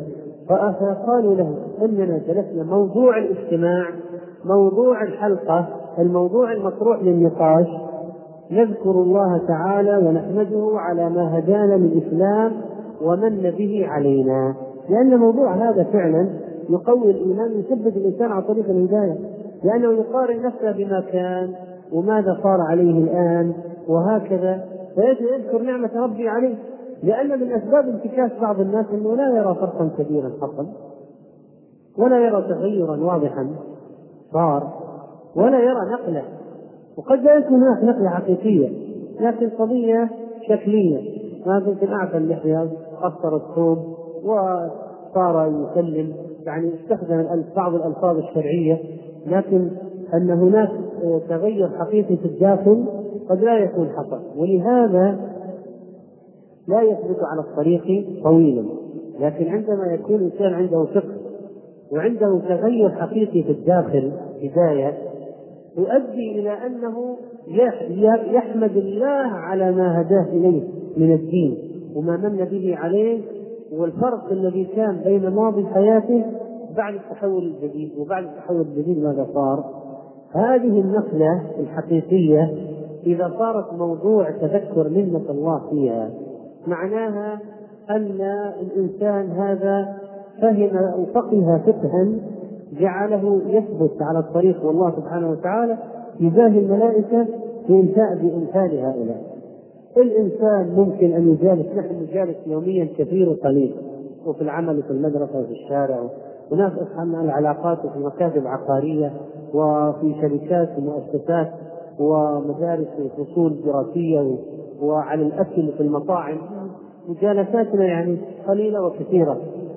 فقالوا له إننا جلسنا موضوع الاجتماع، موضوع الحلقة، الموضوع المطروح للنقاش نذكر الله تعالى ونحمده على ما هدانا للإسلام ومن به علينا، لأن موضوع هذا فعلا يقوي الإيمان ويثبت الإنسان على طريق الهداية، لأنه يقارن نفسه بما كان وماذا صار عليه الآن وهكذا، فيذكر نعمة ربي عليه. لأن من أسباب انتكاس بعض الناس أنه لا يرى فرقا كبيرا حصل، ولا يرى تغيرا واضحا صار، ولا يرى نقلة، وقد لا يكون هناك نقلة حقيقية لكن قضية شكلية. ما ممكن أعفى اللحية قصر الثوب وصار يسلم، يعني استخدم بعض الألفاظ الشرعية، لكن أن هناك تغير حقيقي في الداخل قد لا يكون حصل، ولهذا لا يثبت على الطريق طويلا. لكن عندما يكون الإنسان عنده فقه وعنده تغير حقيقي في الداخل بداية يؤدي إلى أنه يحمد الله على ما هداه إليه من الدين وما من به عليه، والفرق الذي كان بين ماضي حياته بعد التحول الجديد، وبعد التحول الجديد ماذا صار. هذه النقلة الحقيقية إذا صارت موضوع تذكر منة الله فيها معناها أن الإنسان هذا فهم أو فقه فقها جعله يثبت على الطريق، والله سبحانه وتعالى يباهي الملائكة بإمثال هؤلاء. الإنسان ممكن أن يجالس، نحن نجالس يوميا كثير وقليل، وفي العمل وفي المدرسة وفي الشارع، وناس أصحابنا العلاقات وفي مكاتب عقارية وفي شركات ومؤسسات ومدارس وفصول دراسية وعلى الأكل في المطاعم، مجالساتنا يعني قليلة وكثيرة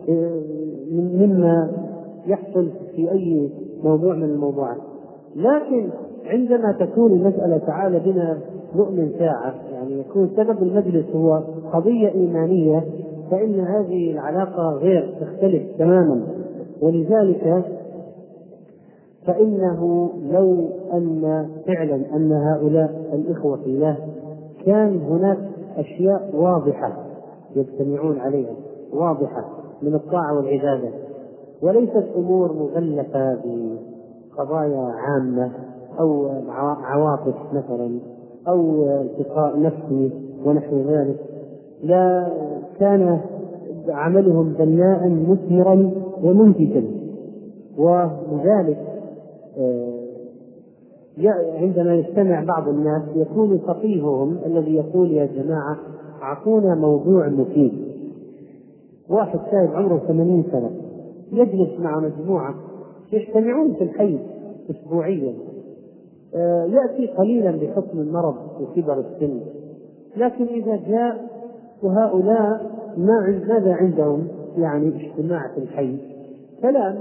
مما يحصل في أي موضوع من الموضوعات. لكن عندما تكون المسألة تعالى بنا نؤمن ساعة، يعني يكون سبب المجلس هو قضية إيمانية، فإن هذه العلاقة غير تختلف تماما. ولذلك فإنه لو أن فعلا أن هؤلاء الإخوة في الله كان هناك أشياء واضحة يجتمعون عليها واضحة من الطاعة والعبادة، وليست أمور مغلفة بقضايا عامة أو عواطف مثلا أو التقاء نفسي ونحو ذلك، لا كان عملهم بناء مثمرا ومنتجا. ولذلك عندما يجتمع بعض الناس يكون فقيههم الذي يقول يا جماعة أعطونا موضوع مفيد. واحد شايب عمره 80 سنة يجلس مع مجموعة يجتمعون في الحي أسبوعيا، يأتي قليلا بحكم المرض وكبر السن، لكن إذا جاء وهؤلاء ماذا عندهم؟ يعني اجتماع في الحي، كلام،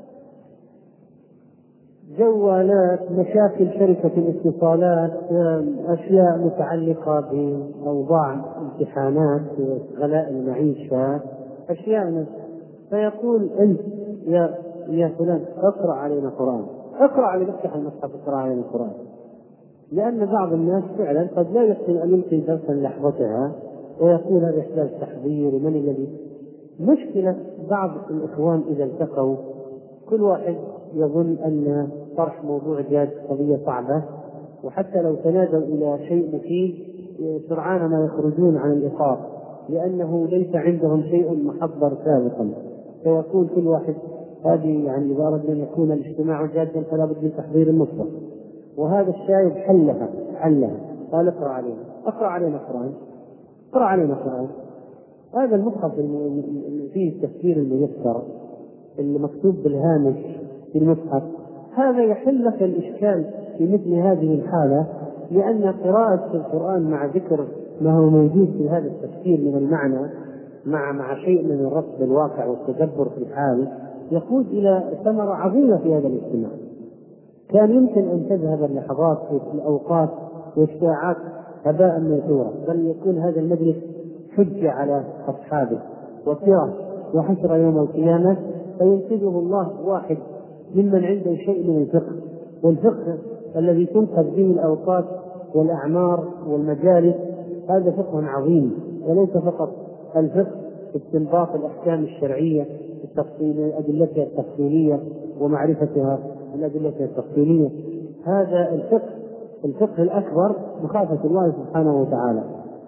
جوالات، مشاكل شركة الاتصالات، أشياء متعلقة بأوضاع امتحانات، غلاء المعيشة، أشياء. فيقول أنت يا فلان اقرأ علينا قرآن، اقرأ علينا، افتح المصحف اقرأ علينا القرآن. لأن بعض الناس فعلا قد لا يحسن أن يلقي درسا لحظتها ويقول هذا يحتاج تحضير، ومن الذي مشكلة بعض الإخوان إذا التقوا كل واحد يظن أن طرح موضوع جاد قضية صعبة، وحتى لو تنادوا إلى شيء مفيد سرعان ما يخرجون عن الإطار، لأنه ليس عندهم شيء محضر سابقا. فيقول كل واحد هذه يعني إذا أردنا أن يكون الاجتماع جادا فلا بد من تحضير المصحف. وهذا الشايب حلها قال اقرأ علينا قرآن، اقرأ علينا قرآن. هذا المصحف فيه التفسير الميسر اللي مكتوب بالهامش في المصحف، هذا يحل لك الإشكال في مثل هذه الحالة، لأن قراءة القرآن مع ذكر ما هو موجود في هذا التفسير من المعنى مع شيء من الربط بالواقع والتدبر في الحال يقود إلى ثمرة عظيمة في هذا الاجتماع. كان يمكن أن تذهب اللحظات والأوقات والساعات هباء منثورا، بل يكون هذا المجلس حجة على أصحابه وسيرة وحشر يوم القيامة، فينقذه الله واحد ممن عنده شيء من الفقه، والفقه الذي تنقذ به الأوقات والأعمار والمجالس هذا فقه عظيم، وليس فقط الفقه استنباط الأحكام الشرعية أدلتها التفصيلية ومعرفتها من أدلتها التفصيلية. هذا الفقه الأكبر مخافة الله سبحانه وتعالى.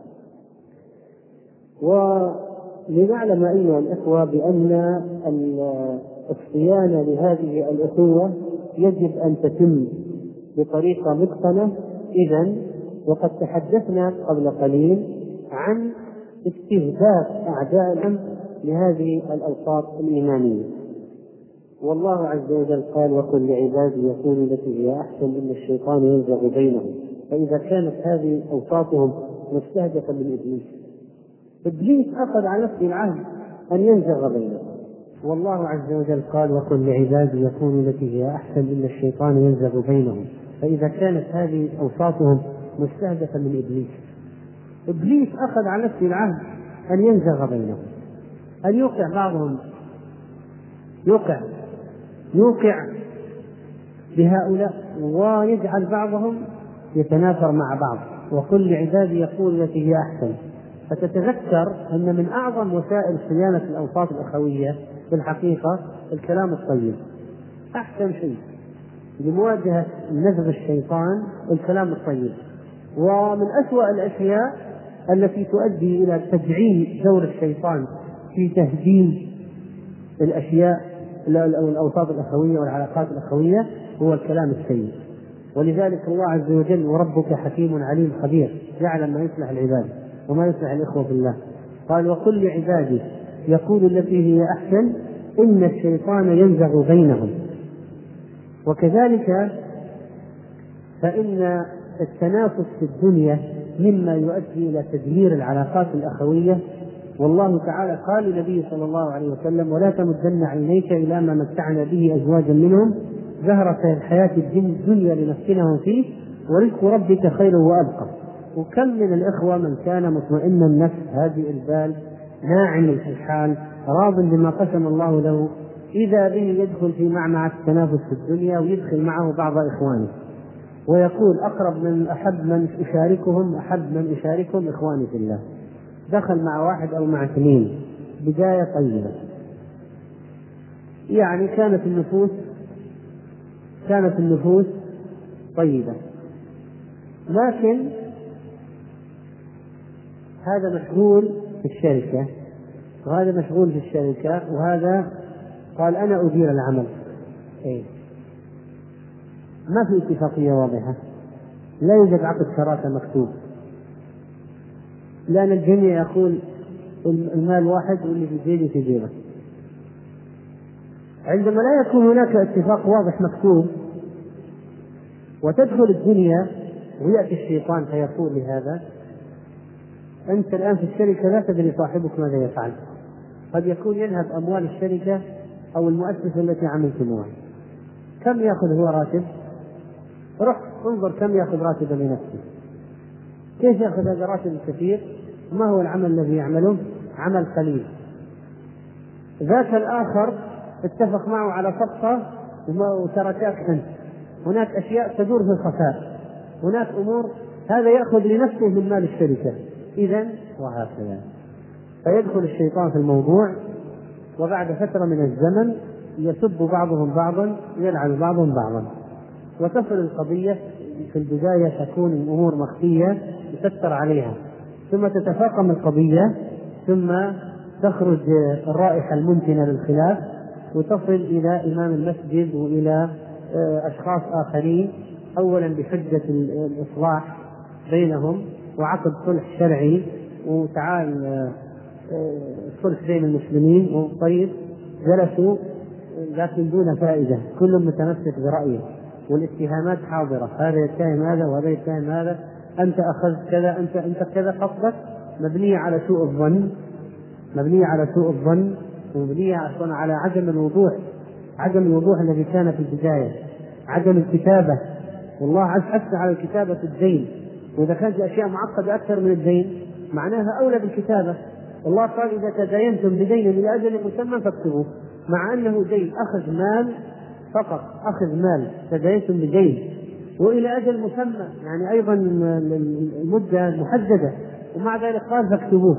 ولنعلم أيها الإخوة بأن الصيانة لهذه الأخوة يجب أن تتم بطريقة متقنة. إذن وقد تحدثنا قبل قليل عن استهداف أعداء الأمن لهذه الأوساط الإيمانية، والله عز وجل قال: وقل لعبادي يقولوا التي هي أحسن إن الشيطان ينزغ بينهم. فإذا كانت هذه أوساطهم مستهدفة من إبليس أخذ على نفسه العهد أن ينزغ بينهم، والله عز وجل قال: وقل لعبادي يقولوا التي هي أحسن إن الشيطان ينزغ بينهم. فإذا كانت هذه أوساطهم مستهدفة من إبليس أخذ على نفسه العهد أن ينزغ بينهم، أن يوقع بعضهم يوقع بهؤلاء ويجعل بعضهم يتنافر مع بعض. وكل عبادي يقول التي هي أحسن. فتتذكر أن من أعظم وسائل صيانة الأوساط الأخوية في الحقيقة الكلام الطيب، أحسن شيء لمواجهة نزغ الشيطان الكلام الطيب. ومن أسوأ الأشياء التي تؤدي إلى تدعيم دور الشيطان في تهديم الأشياء الأوساط الأخوية والعلاقات الأخوية هو الكلام السيء. ولذلك الله عز وجل: وربك حكيم عليم خبير، يعلم ما يصلح العباد وما يصلح الإخوة في الله. قال: وقل لعبادي يقول التي هي أحسن إن الشيطان ينزغ بينهم. وكذلك فإن التنافس في الدنيا مما يؤدي إلى تدمير العلاقات الأخوية. والله تعالى قال للنبي صلى الله عليه وسلم: ولا تمدن عينيك إلى ما متعنا به أزواجا منهم زهرة الحياة الدنيا لنفتنهم فيه ورزق ربك خير وأبقى. وكم من الإخوة من كان مطمئن النفس هادئ البال ناعم الحال راض بما قسم الله له، إذا به يدخل في معمعة التنافس في الدنيا ويدخل معه بعض إخوانه ويقول: أقرب من أحب من أشاركهم إخواني في الله. دخل مع واحد أو مع اثنين، بداية طيبة، يعني كانت النفوس طيبة، لكن هذا مشغول في الشركة وهذا مشغول في الشركة وهذا قال: أنا أدير العمل. ما في اتفاقية واضحة، لا يوجد عقد شراكة مكتوب، لأن الجميع يقول المال واحد واللي في جيبي في جيبه. عندما لا يكون هناك اتفاق واضح مكتوب وتدخل الدنيا ويأتي الشيطان فيقول لهذا: أنت الآن في الشركة لا تدري صاحبك ماذا يفعل، قد يكون يذهب أموال الشركة أو المؤسسة التي عملتموها. كم يأخذ هو راتب؟ روح انظر كم يأخذ راتب لنفسه، كيف يأخذ هذا راتب كثير؟ ما هو العمل الذي يعمله؟ عمل قليل. ذاك الآخر اتفق معه على صفقة وتركاك أنت. هناك أشياء تدور في الخفاء، هناك أمور هذا يأخذ لنفسه من مال الشركة، إذن وهكذا. فيدخل الشيطان في الموضوع، وبعد فترة من الزمن يسب بعضهم بعضا يلعن بعضهم بعضا، وتصل القضية في البداية تكون الأمور مخفية يستر عليها، ثم تتفاقم القضية، ثم تخرج الرائحة المنتنة للخلاف وتصل إلى إمام المسجد وإلى أشخاص آخرين، أولا بحجة الإصلاح بينهم وعقد صلح شرعي وتعال صلح بين المسلمين وطيب، جلسوا لكن دون فائدة، كل متمسك برأيه والاتهامات حاضرة، هذا يتهم هذا وهذا يتهم هذا، أنت أخذت كذا، أنت كذا، قصدك مبنية على سوء الظن، ومبنية على عدم الوضوح الذي كان في البداية، عدم الكتابة. والله عز حتى على كتابة الدين، وإذا كانت الأشياء معقدة أكثر من الدين معناها أولى بالكتابة. الله قال: إذا تداينتم بدين إلى أجل مسمى فاكتبوه، مع أنه دين أخذ مال فقط، أخذ مال، تداينتم بدين وإلى أجل مسمى، يعني أيضا المدة محددة، ومع ذلك قال فاكتبوه.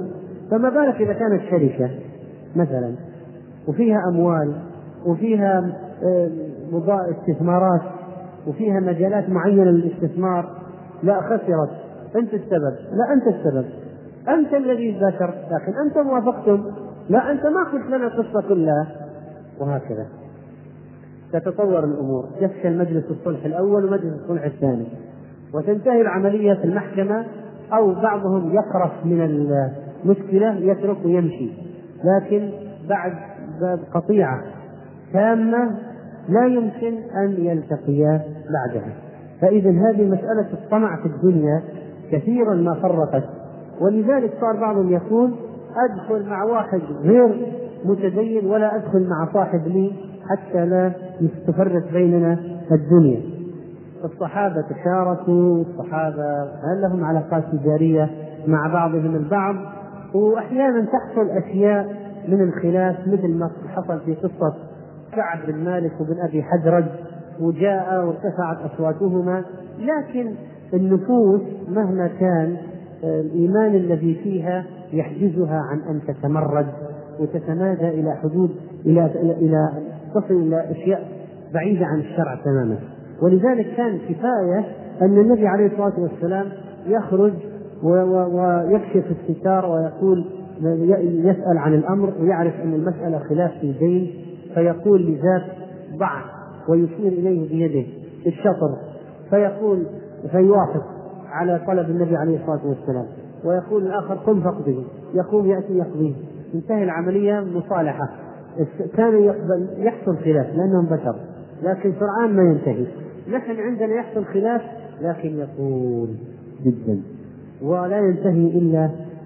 فما بالك إذا كانت شركة مثلا وفيها أموال وفيها استثمارات وفيها مجالات معينة للاستثمار، لا خسرت، أنت السبب، لا أنت السبب، أنت الذي ذكرت، لكن أنت وافقتم، لا أنت ما قلت لنا القصة كلها، وهكذا تتطور الأمور. يفشل مجلس الصلح الأول ومجلس الصلح الثاني، وتنتهي العملية في المحكمة، أو بعضهم يقرف من المشكلة يترك ويمشي، لكن بعد قطيعة تامة لا يمكن أن يلتقيا بعدها. فإذا هذه مسألة الطمع في الدنيا كثيرا ما فرقت، ولذلك صار بعضهم يقول أدخل مع واحد غير متدين ولا أدخل مع صاحب لي حتى لا تفرق بيننا الدنيا. الصحابة تشاركوا، الصحابة هل لهم علاقات تجارية مع بعضهم البعض، وأحيانا تحصل أشياء من الخلاف مثل ما حصل في قصة كعب بن مالك وبن أبي حدرج، وجاء وارتفعت أصواتهما، لكن النفوس مهما كان الإيمان الذي فيها يحجزها عن أن تتمرد وتتمادى إلى حدود إلى تصل إلى أشياء بعيدة عن الشرع تماما. ولذلك كان كفاية أن النبي عليه الصلاة والسلام يخرج ويكشف الستار ويقول يسأل عن الأمر ويعرف أن المسألة خلاف في دين، فيقول لذاك ضع، ويشير إليه بيده الشطر، فيقول فيوافق على طلب النبي عليه الصلاة والسلام، ويقول الآخر قم فاقضه، يقوم يأتي يقضيه، انتهي العملية مصالحة. كان يحصل خلاف لأنهم بشر، لكن سرعان ما ينتهي. نحن عندنا يحصل خلاف لكن يطول جدا، ولا ينتهي إلا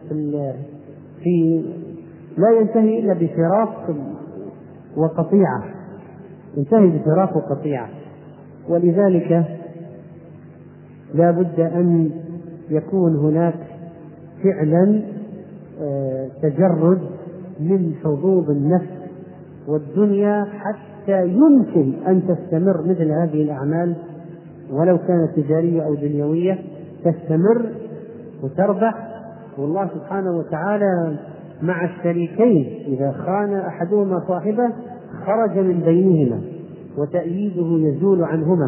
لا ينتهي إلا بفراق وقطيعة، ينتهي بفراق وقطيعة. ولذلك لا بد أن يكون هناك فعلا تجرد من حظوظ النفس والدنيا حتى يمكن أن تستمر مثل هذه الأعمال، ولو كانت تجارية أو دنيوية، تستمر وتربح. والله سبحانه وتعالى مع الشريكين إذا خان أحدهما صاحبه خرج من بينهما وتأييده يزول عنهما.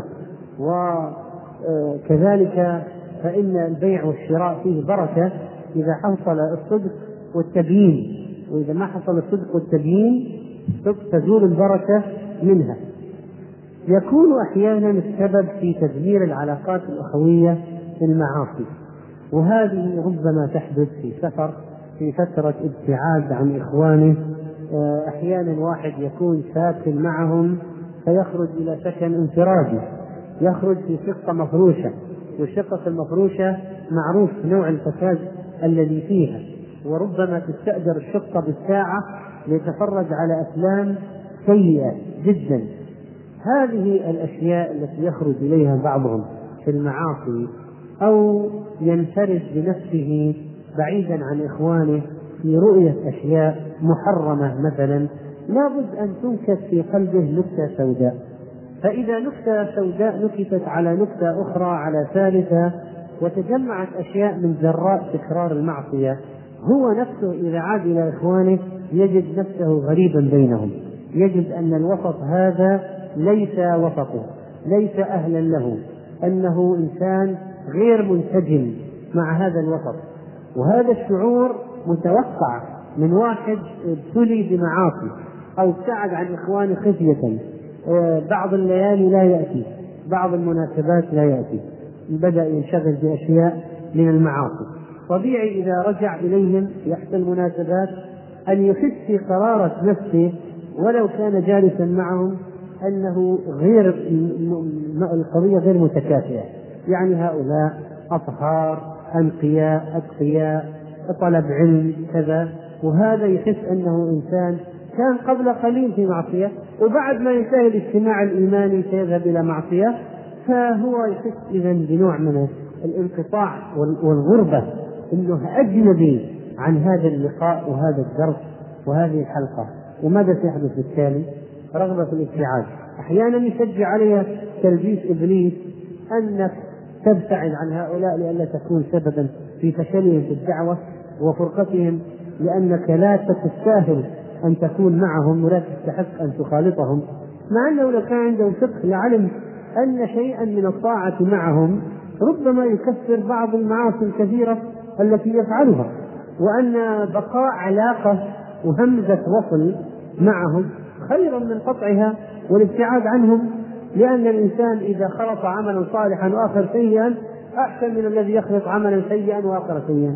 وكذلك فإن البيع والشراء فيه بركة إذا حصل الصدق والتبيين، وإذا ما حصل الصدق والتبيين تزول البركة منها. يكون أحيانا السبب في تدمير العلاقات الأخوية في المعاصي، وهذه ربما تحدث في سفر، في فترة ابتعاد عن إخوانه. أحيانا واحد يكون ساكن معهم فيخرج إلى سكن انفرادي، يخرج في شقة مفروشة، والشقة المفروشة معروف نوع الفساد الذي فيها، وربما تستأجر الشقة بالساعة ليتفرج على أفلام سيئة جدا. هذه الأشياء التي يخرج إليها بعضهم في المعاصي، أو ينفرد بنفسه بعيدا عن إخوانه في رؤية أشياء محرمة مثلا، لابد أن تنكت في قلبه نكتة سوداء. فإذا نكتة سوداء نكتت على نكتة أخرى على ثالثة، وتجمعت أشياء من جراء تكرار المعصية، هو نفسه إذا عاد إلى إخوانه يجد نفسه غريبا بينهم، يجد أن الوسط هذا ليس وسطه، ليس أهلا له، أنه إنسان غير منسجم مع هذا الوسط. وهذا الشعور متوقع من واحد ابتلي بمعاصي أو ابتعد عن إخوانه خفية، بعض الليالي لا يأتي، بعض المناسبات لا يأتي، بدأ ينشغل بأشياء من المعاصي. طبيعي إذا رجع إليهم يحصل المناسبات أن يحس في قرارة نفسه ولو كان جالسا معهم أنه القضية غير متكافئة، يعني هؤلاء أطهار أنقياء أتقياء طلب علم كذا، وهذا يحس أنه إنسان كان قبل قليل في معصية، وبعد ما ينتهي الاجتماع الإيماني سيذهب إلى معصية، فهو يحس إذن بنوع من الانقطاع والغربة، أنه أجنبي عن هذا اللقاء وهذا الدرس وهذه الحلقة. وماذا سيحدث بالتالي؟ رغبة في الابتعاد. أحيانا يشجع عليها تلبيس إبليس أنك تبتعد عن هؤلاء لئلا تكون سببا في فشلهم في الدعوة وفرقتهم لأنك لا تستاهل أن تكون معهم ولا تستحق أن تخالطهم، مع أنه لو كان عنده فقه لعلم أن شيئا من الطاعة معهم ربما يكفر بعض المعاصي الكثيرة التي يفعلها، وأن بقاء علاقة وهمزة وصل معهم خير من قطعها والابتعاد عنهم، لأن الإنسان إذا خلط عملا صالحا وآخر سيئا أحسن من الذي يخلط عملا سيئا وآخر سيئا.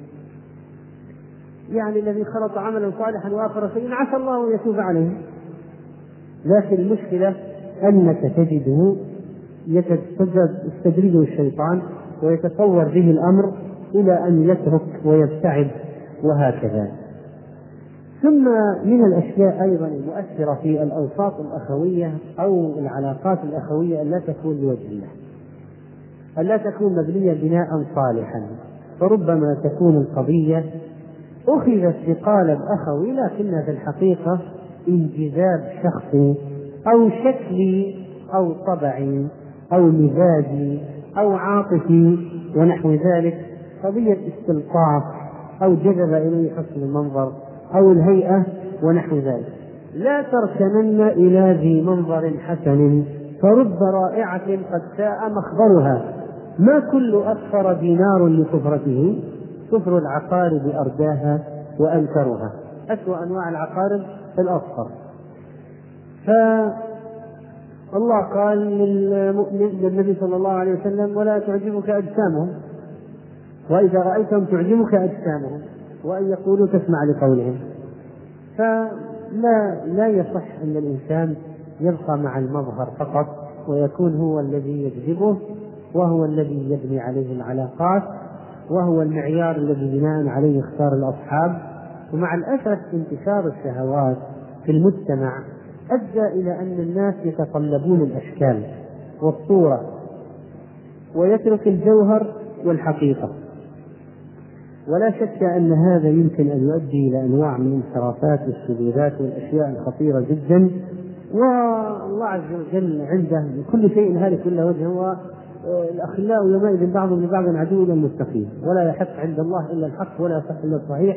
يعني الذي خلط عملا صالحا وآخر سيئا عسى الله أن يتوب عليه، لكن المشكلة أنك تجده يستدرجه الشيطان ويتطور به الأمر إلى أن يترك ويبتعد وهكذا. ثم من الأشياء أيضا المؤثرة في الأوساط الأخوية أو العلاقات الأخوية ألا تكون لوجه الله، ألا تكون مبنية بناء صالحا، فربما تكون القضية أخذت بقالب أخوي لكنها في الحقيقة انجذاب شخصي أو شكلي أو طبعي أو مزاجي أو عاطفي ونحو ذلك، قضية استلطاف أو جذب إليه حسن المنظر أو الهيئة ونحو ذلك. لا تركنن إلى ذي منظر حسن فرب رائعة قد ساء مخبرها، ما كل أكثر دينار لكفرته كفر العقارب أرداها وأنكرها. أسوأ أنواع العقارب الأصفر. فالله قال للنبي صلى الله عليه وسلم ولا تعجبك أجسامهم، وإذا رأيتهم تعجبك أجسامهم وأن يقولوا تسمع لقولهم. فلا يصح أن الإنسان يبقى مع المظهر فقط ويكون هو الذي يجذبه وهو الذي يبني عليه العلاقات وهو المعيار الذي بناء عليه يختار الأصحاب. ومع الأسف انتشار الشهوات في المجتمع أدى إلى أن الناس يتطلبون الأشكال والصورة ويترك الجوهر والحقيقة، ولا شك أن هذا يمكن أن يؤدي إلى أنواع من انحرافات والشذوذات والأشياء الخطيرة جدا. والله عز وجل عنده كل شيء هالك إلا وجهه، الأخلاء يومئذ بعضهم لبعض عدو إلا المتقين، ولا يحق عند الله إلا الحق ولا يصح إلا الصحيح،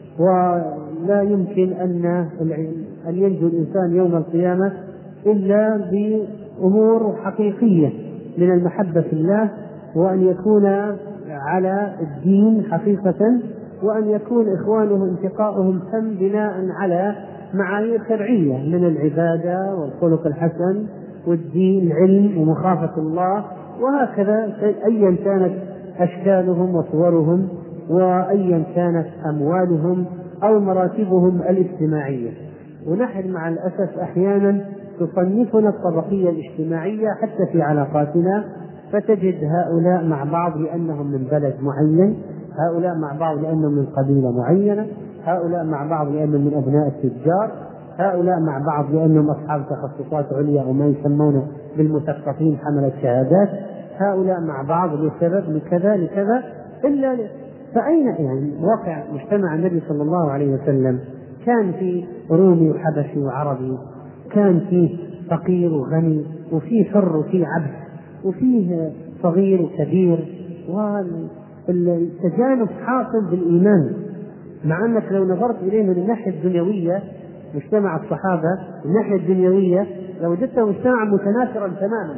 ولا يمكن أن ينجو الإنسان يوم القيامة إلا بأمور حقيقية من المحبة في الله، وأن يكون على الدين حقيقة، وأن يكون إخوانه انتقاؤهم تم بناء على معايير شرعية من العبادة والخلق الحسن والدين العلم ومخافة الله، وهكذا أيا كانت أشكالهم وصورهم وأيا كانت أموالهم أو مراتبهم الاجتماعية. ونحن مع الأسف أحيانا تصنفنا الطبقية الاجتماعية حتى في علاقاتنا، فتجد هؤلاء مع بعض لأنهم من بلد معين، هؤلاء مع بعض لأنهم من قبيلة معينة، هؤلاء مع بعض لأنهم من أبناء التجار، هؤلاء مع بعض لأنهم أصحاب تخصصات عليا وما يسمون بالمثقفين حملة شهادات، هؤلاء مع بعض لسبب لكذا إلا فأين يعني واقع مجتمع النبي صلى الله عليه وسلم؟ كان فيه رومي وحبشي وعربي، كان فيه فقير وغني، وفيه حر وفيه عبد، وفيه صغير وكبير، والتجانس حاصل بالإيمان. مع أنك لو نظرت إليه من الناحية الدنيوية مجتمع الصحابة من الناحية الدنيوية لوجدته مجتمع متناثرا تماما،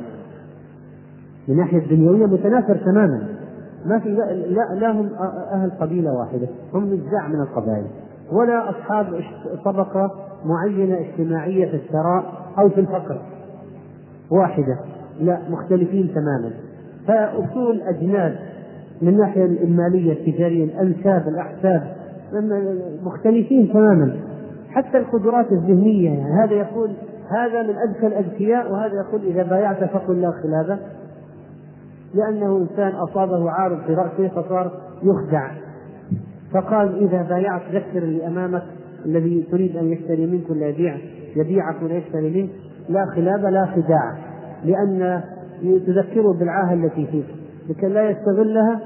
من الناحية الدنيوية متناثر تماما، ما في لا هم أهل قبيلة واحدة، هم نزاع من القبائل، ولا أصحاب طبقة معينة اجتماعية في الثراء أو في الفقر واحدة، لا مختلفين تماما. فأصول أجناس من الناحية المالية التجارية الأنساب الأحساب مختلفين تماما، حتى القدرات الذهنية. يعني هذا يقول هذا من أذكى الأذكياء، وهذا يقول إذا بايعت فقل لا خلافه، لأنه إنسان أصابه عارض في رأسه فصار يخدع، فقال إذا بايعت ذكر اللي أمامك الذي تريد أن يشتري منك ولا يبيعك ولا يشتري منك، لا خلاف لا خداع، لأن تذكره بالعاهة التي فيك لكي لا يستغلها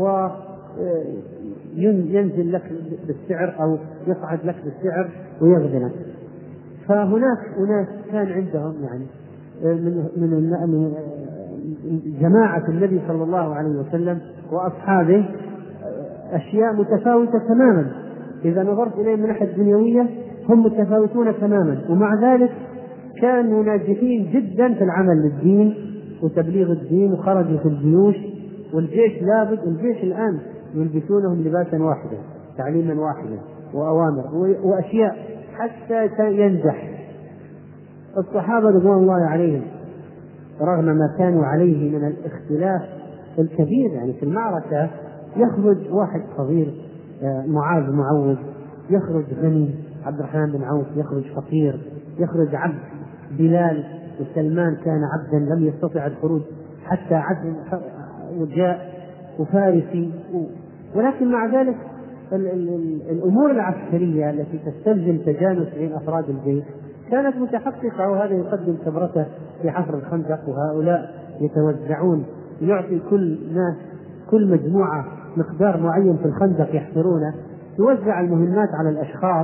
وينزل لك بالسعر أو يصعد لك بالسعر ويغبنك. فهناك أناس كان عندهم يعني من جماعة النبي صلى الله عليه وسلم وأصحابه أشياء متفاوتة تماما، إذا نظرت إليهم من الناحية الدنيوية هم متفاوتون تماما، ومع ذلك كانوا ناجحين جدا في العمل للدين وتبليغ الدين، وخرجوا في الجيوش، والجيش لابد، الجيش الآن يلبسونهم لباسا واحدا، تعليما واحدا، وأوامر وأشياء حتى ينجح. الصحابة رضوان الله عليهم رغم ما كانوا عليه من الاختلاف الكبير، يعني في المعركة يخرج واحد صغير معاذ معوذ، يخرج غني عبد الرحمن بن عوف، يخرج فقير، يخرج عبد بلال، وسلمان كان عبدا لم يستطع الخروج حتى عبد وجاء وفارسي، ولكن مع ذلك الأمور العسكرية التي تستلزم تجانس بين أفراد الجيش كانت متحققة، وهذا يقدم خبرته في حفر الخندق، وهؤلاء يتوزعون، يعطي كل ناس كل مجموعة مقدار معين في الخندق يحفرونه، توزع المهمات على الأشخاص.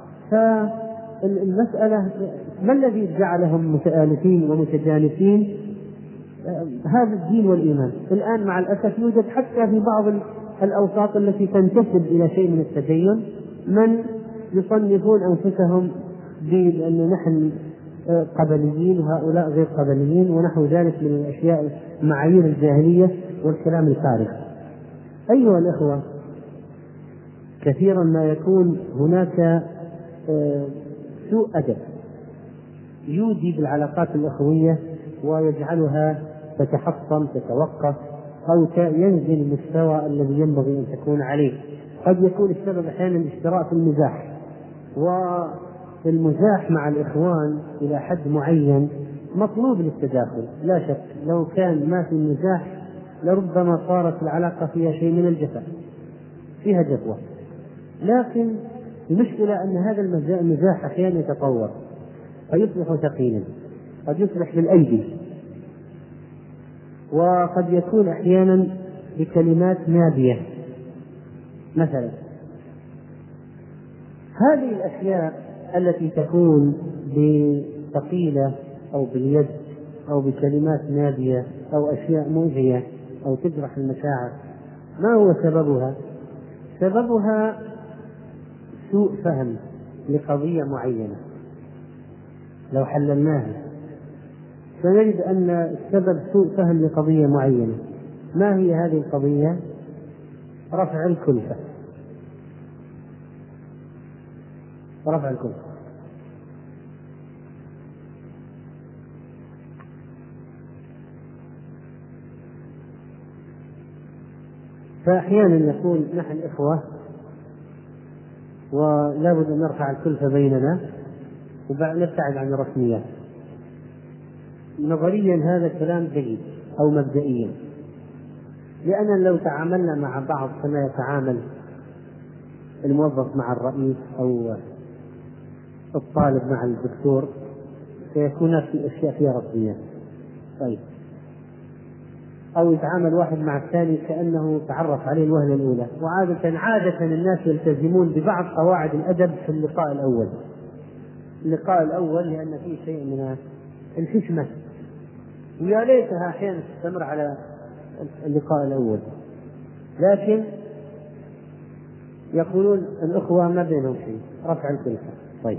فالمسألة ما الذي جعلهم متآلفين ومتجانسين؟ هذا الدين والإيمان. الآن مع الأسف يوجد حتى في بعض الأوساط التي تنتسب إلى شيء من التدين من يصنفون أنفسهم بأن نحن قبليين وهؤلاء غير قبليين ونحو ذلك من الأشياء معايير الجاهلية والكلام الفارغ. أيها الإخوة، كثيرا ما يكون هناك سوء أدب يودي بالعلاقات الأخوية ويجعلها تتحطم، تتوقف، أو ينزل المستوى الذي ينبغي أن تكون عليه. قد يكون السبب أحيانا الاشتراك في المزاح، والمزاح مع الإخوان إلى حد معين مطلوب للتداخل لا شك. لو كان ما في المزاح لربما صارت العلاقة فيها شيء من الجفاء، فيها جفوة. لكن المشكلة أن هذا المزاح أحيانا يتطور فيصبح ثقيلا، قد يصبح بالأيدي، وقد يكون أحيانا بكلمات نابية مثلا. هذه الأشياء التي تكون بثقيلة أو باليد أو بكلمات نابية أو أشياء مؤذية أو تجرح المشاعر، ما هو سببها؟ سببها سوء فهم لقضية معينة. لو حللناها سنجد أن السبب سوء فهم لقضية معينة. ما هي هذه القضية؟ رفع الكلفة. رفع الكلفة. فأحيانا نقول نحن إخوة ولا بد أن نرفع الكلفة بيننا ونبتعد عن الرسميات. نظريا هذا كلام جيد أو مبدئيا، لأننا لو تعاملنا مع بعض كما يتعامل الموظف مع الرئيس أو الطالب مع الدكتور سيكون في أشياء فيها رسميات. طيب، أو يتعامل واحد مع الثاني كأنه تعرف عليه الوهلة الأولى. وعادة الناس يلتزمون ببعض قواعد الأدب في اللقاء الأول لأن فيه شيء من الحشمة، ويا ليتها أحيانا تستمر على اللقاء الأول. لكن يقولون الأخوة ما بينهم شيء، رفع الكلفة. طيب،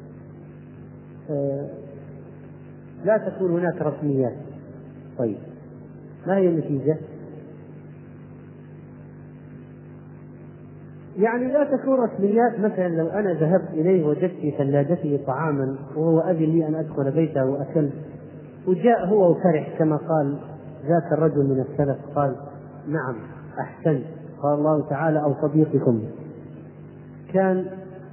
لا تكون هناك رسميات. طيب، ما هي النتيجة؟ يعني لا تكون رسميات. مثلا لو أنا ذهبت إليه وجدت في ثلاجته طعاما وهو أذن لي أن أدخل بيته وأكلت، وجاء هو وفرح كما قال ذاك الرجل من السلف، قال نعم أحسنت، قال الله تعالى أو صديقكم، كان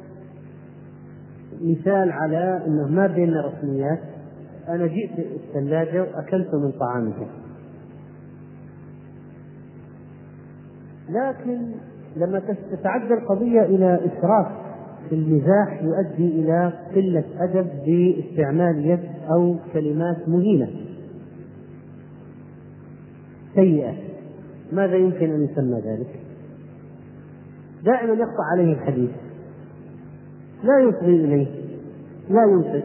مثال على أنه ما بيننا رسميات. أنا جئت الثلاجة وأكلت من طعامك. لكن لما تتعدى القضية إلى إسراف في المزاح يؤدي إلى قلة أدب باستعمال يد أو كلمات مهينة سيئة، ماذا يمكن أن يسمى ذلك؟ دائما يقطع عليه الحديث، لا يصغي إليه، لا ينصت،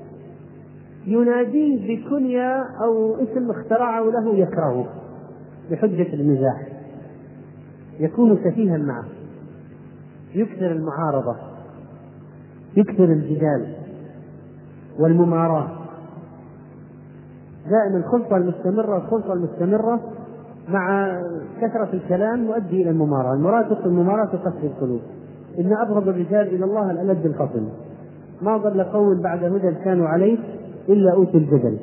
يناديه بكنية أو اسم اخترعه له يكرهه بحجة المزاح، يكون سفيها معه. يكثر المعارضة، يكثر الجدال والمماراة، دائما الخلطة المستمرة مع كثرة الكلام يؤدي إلى المماراة. المماراة تقسي القلوب. إن أبغض الرجال إلى الله الألد الخصم، ما ضل قوم بعد هدى كانوا عليه إلا أوتوا الجدل.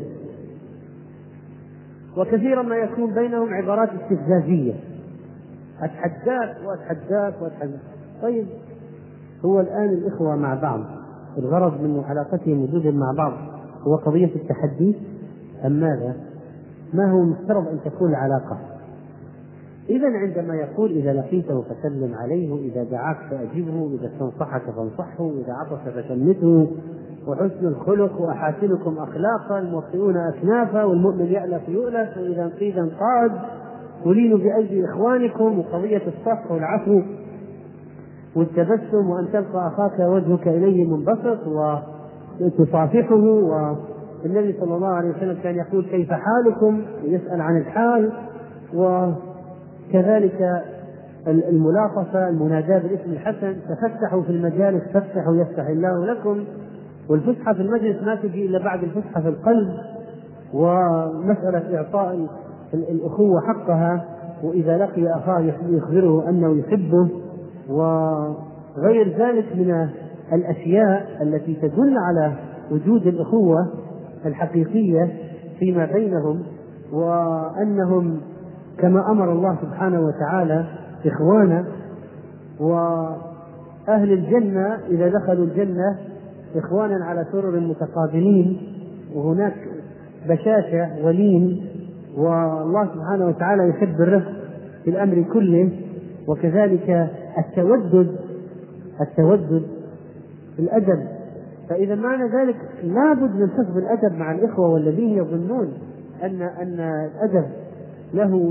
وكثيرا ما يكون بينهم عبارات استفزازية، أتحداك وأتحداك وأتحداك. طيب، هو الآن الإخوة مع بعض الغرض من علاقتهم وجودهم مع بعض هو قضية التحدي أم ماذا؟ ما هو مفترض أن تكون العلاقة؟ إذا عندما يقول إذا لقيته فسلم عليه، إذا دعاك فأجبه، إذا استنصحك فانصحه، إذا عطس فشمته، وحسن الخلق وأحاسنكم أخلاقا، الموطئون أكنافا، والمؤمن يألف يؤلف، وإذا قيد انقاد، ولينوا بأيدي إخوانكم، وقضية الصفح والعفو والتبسم، وأن تلقى أخاك وجهك إليه منبسط وتصافحه. والنبي صلى الله عليه وسلم كان يقول كيف حالكم، ويسأل عن الحال. وكذلك الملاطفة، المناداة بالاسم الحسن، تفسحوا في المجالس فافسحوا يفسح الله لكم. والفسحة في المجلس ما تجي إلا بعد الفسحة في القلب، ومسألة إعطاء الأخوة حقها، وإذا لقي أخاه يخبره أنه يحبه، وغير ذلك من الأشياء التي تدل على وجود الأخوة الحقيقية فيما بينهم، وأنهم كما أمر الله سبحانه وتعالى إخوانا. وأهل الجنة إذا دخلوا الجنة إخوانا على سرر متقابلين، وهناك بشاشة ولين، والله سبحانه وتعالى يحب الرفق في الأمر كله. وكذلك التودد الأدب. فإذا معنى ذلك لابد من حفظ الأدب مع الإخوة، والذين يظنون أن الأدب له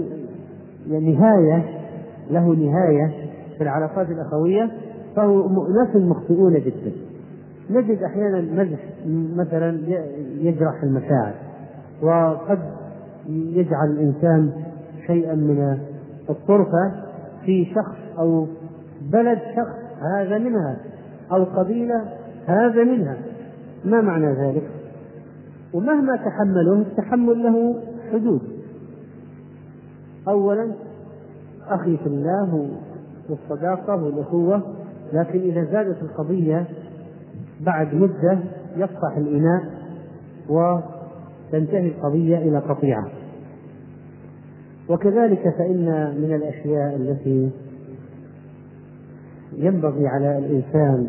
نهاية في العلاقات الأخوية فهو ناس مخطئون جدا. نجد أحيانا مزح مثلا يجرح المشاعر، وقد يجعل الإنسان شيئا من الطرفة في شخص أو بلد شخص هذا منها، أو قبيلة هذا منها. ما معنى ذلك؟ ومهما تحمله التحمل له حدود. أولا أخي في الله والصداقة والأخوة، لكن إذا زادت القضية بعد مدة يصفح الإناء وتنتهي القضية إلى قطيعة. وكذلك فإن من الأشياء التي ينبغي على الإنسان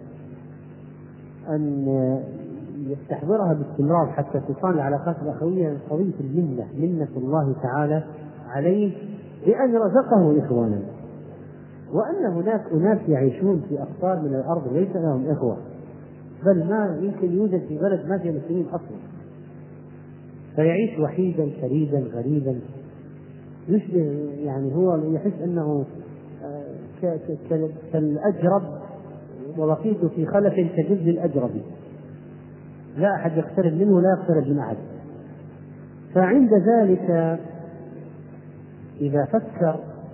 أن يستحضرها باستمرار حتى تصان العلاقات الأخوية قضية المنة، منة الله تعالى عليه بأن رزقه إخوانا، وأن هناك أناس يعيشون في أقطار من الأرض ليس لهم إخوة، بل ما يمكن يوجد في بلد ما فيها مسلمين أصلا، فيعيش وحيدا فريدا غريبا، يشبه هو يحس أنه كالأجرب، ولقيت في خلف كجد الأجرب، لا أحد يقترب منه ولا يقترب من أحد. فعند ذلك إذا فكر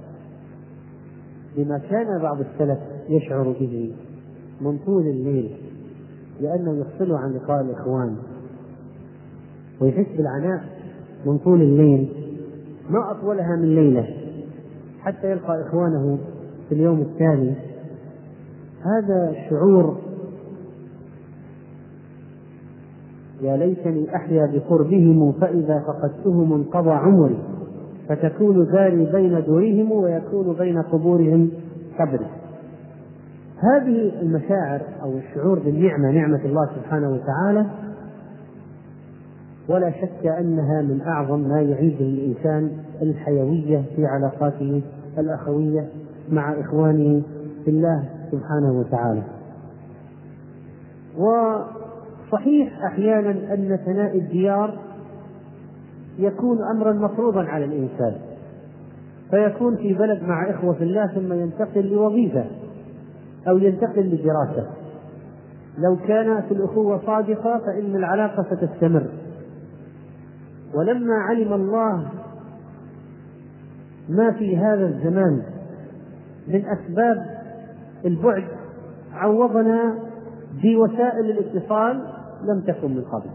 بما كان بعض السلف يشعر به من طول الليل، لأنه يفصل عن لقاء الإخوان، ويحس بالعناء من طول الليل ما أطولها من ليلة حتى يلقى إخوانه في اليوم التالي، هذا شعور يا ليتني أحيا بقربهم فإذا فقدتهم انقضى عمري، فتكون داري بين دورهم ويكون بين قبورهم قبري. هذه المشاعر أو الشعور بالنعمة، نعمة الله سبحانه وتعالى، ولا شك أنها من أعظم ما يعيد للإنسان الحيوية في علاقاته الأخوية مع إخوانه في الله سبحانه وتعالى. وصحيح أحيانا أن ثناء الديار يكون أمرا مفروضا على الإنسان، فيكون في بلد مع إخوة في الله ثم ينتقل لوظيفة أو ينتقل لدراسة. لو كانت الأخوة صادقة فإن العلاقة ستستمر. ولما علم الله ما في هذا الزمان من أسباب البعد عوضنا بوسائل الاتصال لم تكن من قبل.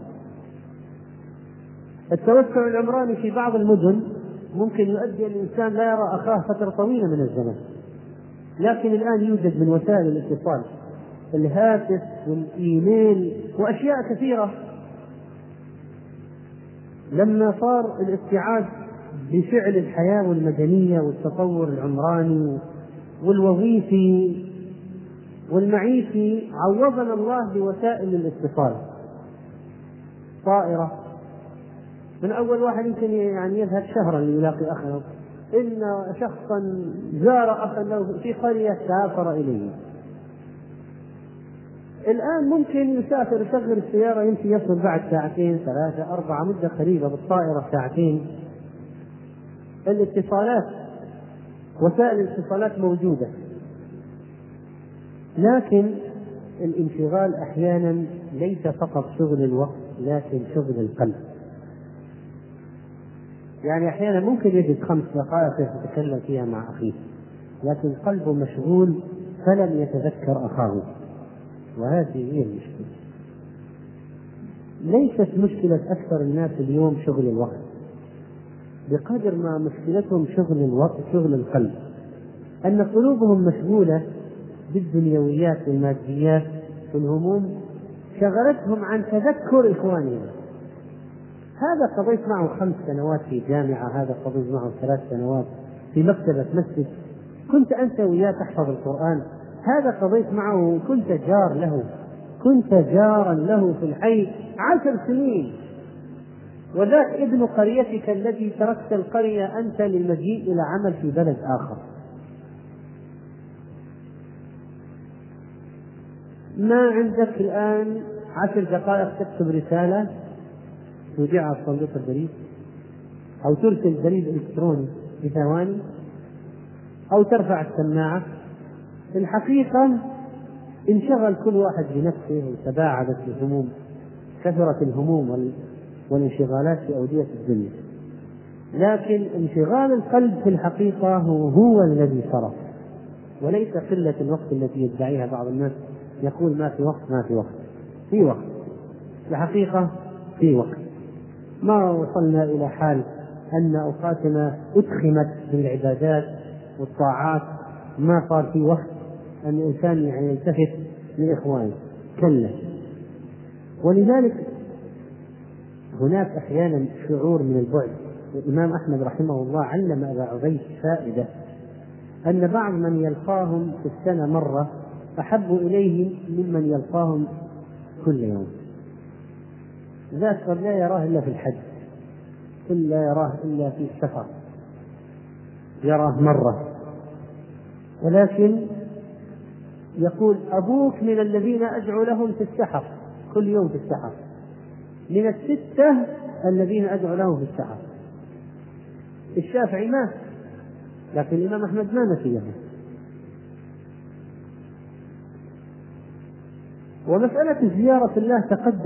التوسع العمراني في بعض المدن ممكن يؤدي الإنسان لا يرى أخاه فترة طويلة من الزمن، لكن الآن يوجد من وسائل الاتصال الهاتف والإيميل وأشياء كثيرة. لما صار الابتعاد بفعل الحياة والمدنية والتطور العمراني والوظيفي والمعيشي، عوضنا الله بوسائل الاتصال. طائرة، من أول واحد يمكن يذهب شهرا ليلاقي أخاه، إن شخصا زار أخا له في قرية سافر إليه. الآن ممكن يسافر، يشغل السيارة، يمشي يصل بعد ساعتين 3 4، مدة قريبة، بالطائرة ساعتين. الاتصالات، وسائل الاتصالات موجودة، لكن الانشغال أحيانا ليس فقط شغل الوقت لكن شغل القلب. يعني أحيانا ممكن يجد 5 دقائق يتكلم فيها مع أخيه، لكن قلبه مشغول فلم يتذكر أخاه، وهذه هي المشكلة. ليست مشكلة أكثر الناس اليوم شغل الوقت بقدر ما مشكلتهم شغل الوقت، شغل القلب، أن قلوبهم مشغولة بالدنيويات والماديات والهموم، شغلتهم عن تذكر إخوانهم. هذا قضيت معه 5 سنوات في جامعة، هذا قضيت معه 3 سنوات في مكتبة مسجد، كنت أنت وياه تحفظ القرآن، هذا قضيت معه، كنت جار له، كنت جارا له في الحي 10 سنين، وذاك ابن قريتك الذي تركت القرية أنت للمجيء إلى عمل في بلد آخر. ما عندك الآن 10 دقائق تكتب رسالة تودعها في صندوق البريد، أو ترسل بريد إلكتروني بثواني، أو ترفع السماعة. في الحقيقة انشغل كل واحد بنفسه وتباعدت الهموم، كثرت الهموم والانشغالات في أودية الدنيا، لكن انشغال القلب في الحقيقة هو الذي صرف، وليس قلة الوقت التي يدعيها بعض الناس، يقول ما في وقت، ما في وقت، في وقت، الحقيقة في وقت. ما وصلنا إلى حال أن أوقاتنا أدخمت بالعبادات والطاعات، ما صار في وقت أن الإنسان يلتفت لإخوانه، كلا. ولذلك هناك أحيانا شعور من البعد. الإمام أحمد رحمه الله علم أبا عبيد فائدة، أن بعض من يلقاهم في السنة مرة أحب إليه ممن يلقاهم كل يوم. ذاك قد لا يراه إلا في الحج، لا يراه إلا في السفر، يراه مرة، ولكن يقول أبوك من الذين أدعو لهم في السحر، كل يوم في السحر، من 6 الذين أدعو لهم في السحر. الشافعي مات، لكن الإمام أحمد ما نسيه. ومسألة زيارة الله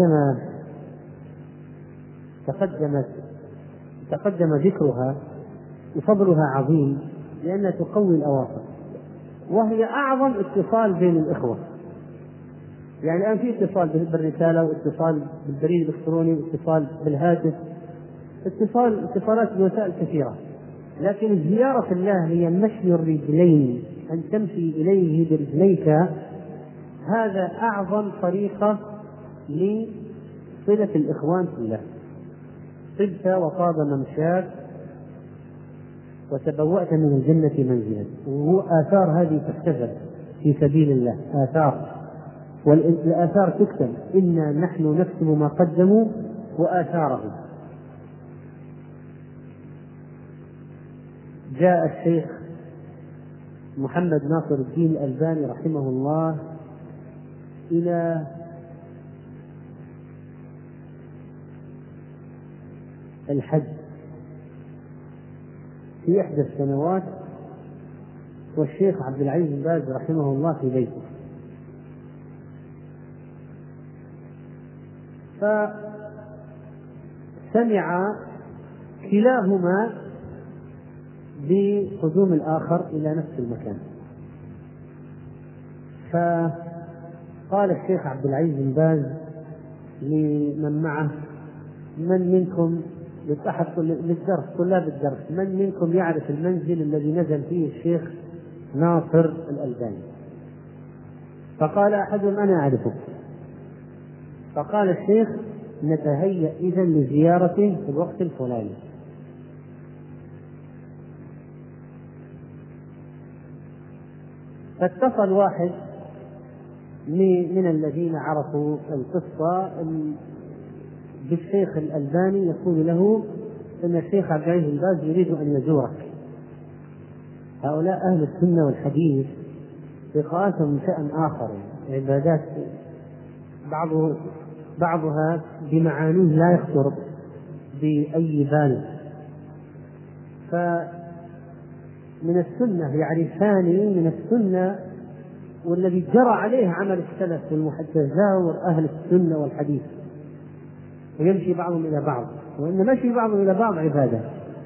تقدم ذكرها، وفضلها عظيم لأنها تقوي الأواصر، وهي أعظم اتصال بين الإخوة. يعني الآن في اتصال بالرسالة، واتصال بالبريد الإلكتروني، واتصال بالهاتف، اتصالات بوسائل كثيرة، لكن الزيارة في الله هي مشي الرجلين، أن تمشي إليه برجليك، هذا أعظم طريقة لصلة الإخوان في الله. طبت وطاب ممشاك وتبوأت من الجنة منزلا، وهو آثار هذه تحتفل في سبيل الله، آثار، والآثار تكتب، إنا نحن نكتب ما قدموا وآثارهم. جاء الشيخ محمد ناصر الدين الألباني رحمه الله إلى الحج في إحدى السنوات، والشيخ عبد العزيز بن باز رحمه الله في بيته، فسمع كلاهما بقدوم الآخر إلى نفس المكان، فقال الشيخ عبد العزيز بن باز لمن معه: من منكم للدرس طلاب الدرس، من منكم يعرف المنزل الذي نزل فيه الشيخ ناصر الألباني؟ فقال أحدهم: أنا أعرفه. فقال الشيخ: نتهيأ إذن لزيارته في الوقت الفلاني. فاتصل واحد من الذين عرفوا القصة بالشيخ الألباني يقول له إن الشيخ عبد العزيز بن باز يريد أن يزورك. هؤلاء أهل السنة والحديث لقاءاتهم شأن آخر، عبادات بعضها بمعانيه لا يخطر بأي بال. فمن السنة يعرفان من السنة والذي جرى عليه عمل السلف تزاور أهل السنة والحديث، ويمشي بعضهم إلى بعض، وإن مشي بعضهم إلى بعض عبادة.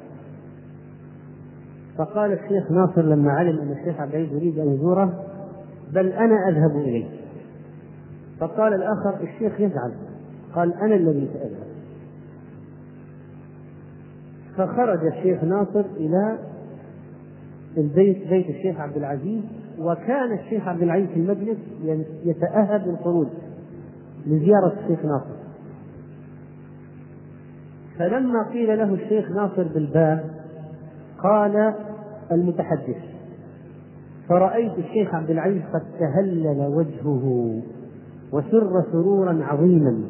فقال الشيخ ناصر لما علم أن الشيخ عبد العزيز يريد أن يزوره: بل أنا أذهب إليه. فقال الآخر: الشيخ يزعل. قال: أنا الذي سأذهب. فخرج الشيخ ناصر إلى بيت الشيخ عبد العزيز، وكان الشيخ عبد العزيز في المجلس يتأهب للخروج لزيارة الشيخ ناصر. فلما قيل له الشيخ ناصر بالباب قال المتحدث: فرأيت الشيخ عبد العزيز قد تهلل وجهه وسر سرورا عظيما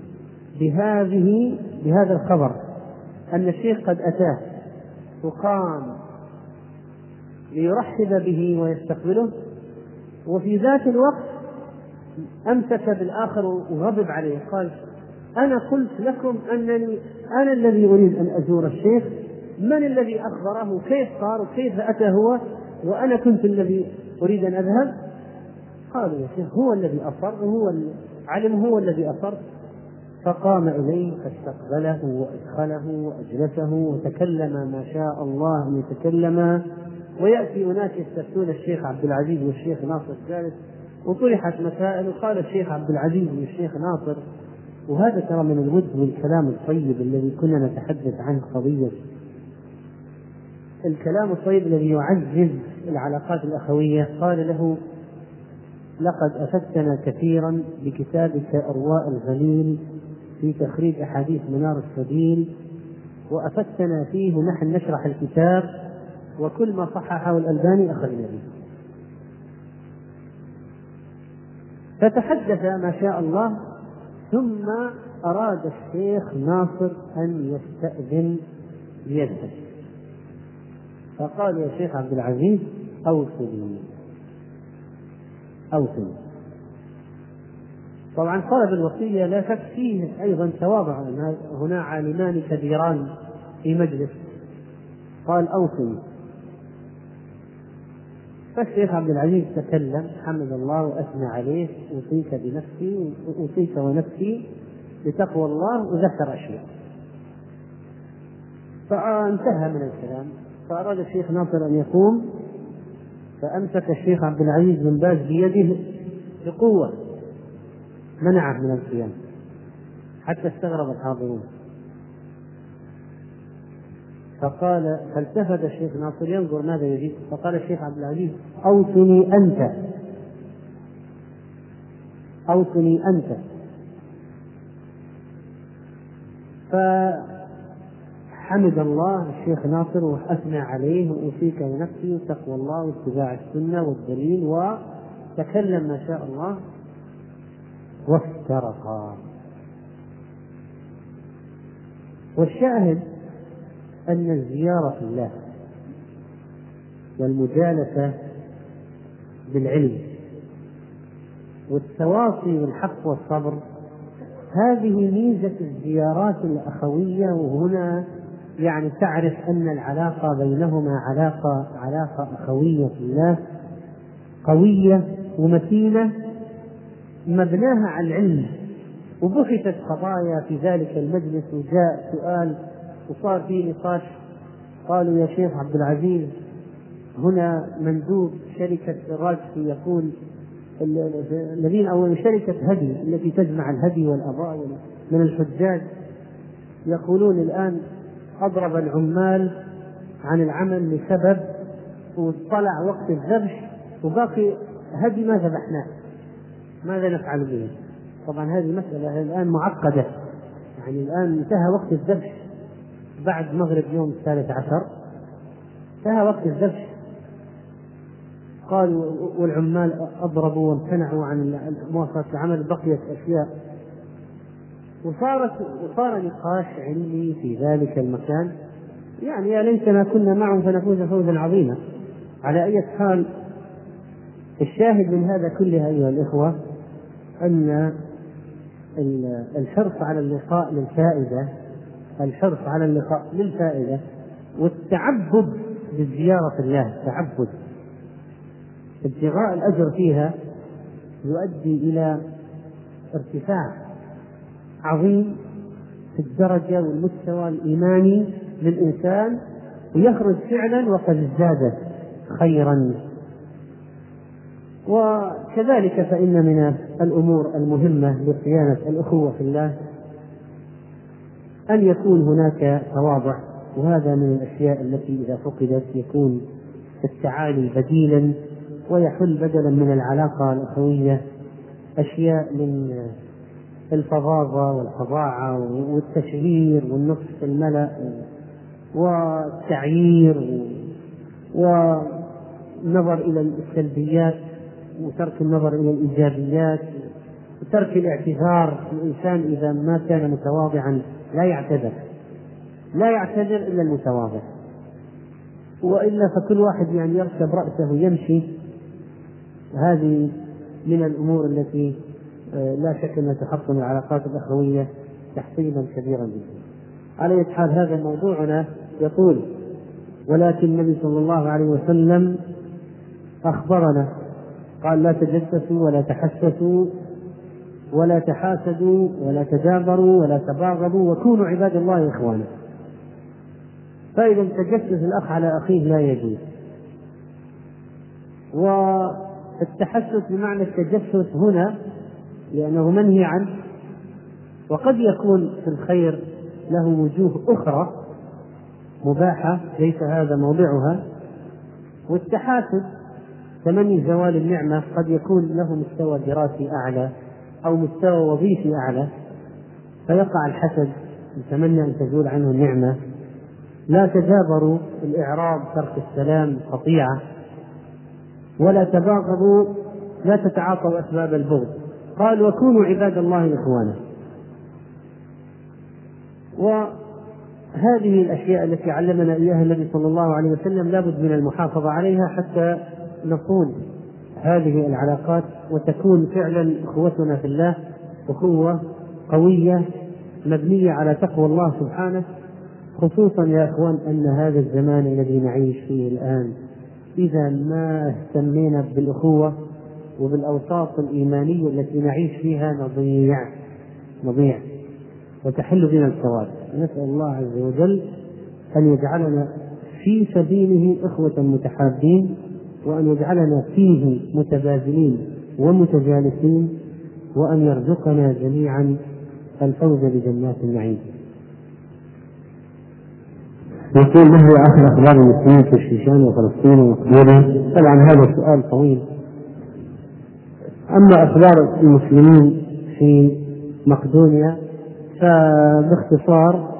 بهذا الخبر أن الشيخ قد أتاه، وقام ليرحب به ويستقبله، وفي ذات الوقت أمسك بالآخر وغضب عليه. قال: أنا قلت لكم أنني أنا الذي أريد أن أزور الشيخ، من الذي أخبره؟ كيف صار وكيف أتى هو وأنا كنت الذي أريد أن أذهب؟ قالوا: يا شيخ هو الذي أصر، هو علم، هو الذي أصر. فقام إليه فاستقبله وأدخله وأجلسه وتكلم ما شاء الله أن يتكلم. ويأتي أناس يستفتون الشيخ عبد العزيز والشيخ ناصر الثالث، وطرحت مسائل، وقال الشيخ عبد العزيز والشيخ ناصر. وهذا ترى من الود والكلام الطيب الذي كنا نتحدث عنه قضية، الكلام الطيب الذي يعزز العلاقات الأخوية. قال له: لقد أفدتنا كثيرا بكتابك أرواء الغليل في تخريج أحاديث منار السبيل، وأفدتنا فيه ونحن نشرح الكتاب، وكل ما صححه الألباني أخذنا به. فتحدث ما شاء الله، ثم أراد الشيخ ناصر أن يستأذن ليذهب. فقال: يا شيخ عبد العزيز أوصني. طبعا طلب الوصية لا شك فيه أيضا تواضع، هنا عالمان كبيران في مجلس. قال: أوصني. فالشيخ عبد العزيز تكلم، حمد الله وأثنى عليه: أوصيك بنفسي، أوصيك ونفسي بتقوى الله، وذكر أشياء. فانتهى من الكلام، فأراد الشيخ ناصر أن يقوم، فأمسك الشيخ عبد العزيز بن باز بيده بقوة منعه من القيام، حتى استغرب الحاضرون. فالتفت الشيخ ناصر ينظر ماذا يريد، فقال الشيخ عبد العزيز: أوصني أنت. فحمد الله الشيخ ناصر وأثنى عليه: وأوصيك بنفسي وتقوى الله واتباع السنة والدليل، وتكلم ما شاء الله، وافترقا. والشاهد أن الزيارة في الله والمجالسة بالعلم والتواصي بالحق والصبر، هذه ميزة الزيارات الأخوية. وهنا يعني تعرف أن العلاقة بينهما علاقة أخوية في الله قوية ومتينة، مبناها على العلم. وبحثت قضايا في ذلك المجلس، وجاء سؤال وصار فيه نقاش. قالوا: يا شيخ عبد العزيز، هنا مندوب شركة الراجحي يقول الذين أو شركة هدي التي تجمع الهدي والأضاء من الحجاج يقولون الآن أضرب العمال عن العمل لسبب وطلع وقت الذبح وباقي هدي ما ذبحناه، ماذا نفعل به؟ طبعا هذه المسألة الآن معقدة، يعني الآن انتهى وقت الذبح بعد مغرب يوم 13 انتهى وقت الذبح، قالوا والعمال أضربوا وامتنعوا عن مواصلة العمل، بقيت أشياء وصار نقاش علمي في ذلك المكان، يعني يا ليتنا كنا معهم فنفوز فوزا عظيما. على أي حال الشاهد من هذا كله أيها الإخوة أن الحرص على اللقاء للفائدة، الحرص على اللقاء للفائدة والتعبد بالزيارة الله، تعبد ابتغاء الأجر فيها يؤدي إلى ارتفاع عظيم في الدرجة والمستوى الإيماني للإنسان، ويخرج فعلا وقد ازداد خيرا. وكذلك فإن من الأمور المهمة لصيانة الأخوة في الله أن يكون هناك تواضع، وهذا من الأشياء التي إذا فقدت يكون التعالي بديلا ويحل بدلا من العلاقة الأخوية أشياء من الفظاظة والفظاعة والتشهير والنقص في الملأ والتعيير والنظر إلى السلبيات وترك النظر إلى الإيجابيات وترك الاعتذار. الإنسان إذا ما كان متواضعا لا يعتذر إلا المتواضع، وإلا فكل واحد يعني يركب رأسه ويمشي. هذه من الأمور التي لا شك أنها تحطم العلاقات الأخوية تحطيما كبيرا جدا. على أي حال هذا موضوعنا يطول، ولكن النبي صلى الله عليه وسلم أخبرنا قال: لا تجسسوا ولا تحسسوا ولا تحاسدوا ولا تدابروا ولا تباغضوا وكونوا عباد الله إخوانا. فإذا تجسس الأخ على أخيه لا يجوز، والتحسس بمعنى التجسس هنا لأنه منهي عنه، وقد يكون في الخير له وجوه أخرى مباحة ليس هذا موضعها. والتحاسد تمني زوال النعمة، قد يكون له مستوى دراسي أعلى أو مستوى وظيفي أعلى فيقع الحسد يتمنى أن تزول عنه النعمة. لا تجابروا، الإعراض ترك السلام قطيعة. ولا تباغضوا، لا تتعاطوا أسباب البغض. قال: وكونوا عباد الله إخوانا. وهذه الأشياء التي علمنا إياها النبي صلى الله عليه وسلم لابد من المحافظة عليها حتى نصون هذه العلاقات وتكون فعلا أخوتنا في الله أخوة قوية مبنية على تقوى الله سبحانه، خصوصا يا أخوان أن هذا الزمان الذي نعيش فيه الآن إذا ما اهتمينا بالأخوة وبالأوساط الإيمانية التي نعيش فيها نضيع وتحل بنا الكوارث. نسأل الله عز وجل أن يجعلنا في سبيله إخوة متحابين، وأن يجعلنا فيه متبادلين ومتجالسين، وأن يرزقنا جميعا الفوز بجنات النعيم. يقول: ما هي آخر أخبار المسلمين في الشيشان وفلسطين ومقدونيا؟ طبعا هذا سؤال طويل. أما أخبار المسلمين في مقدونيا فباختصار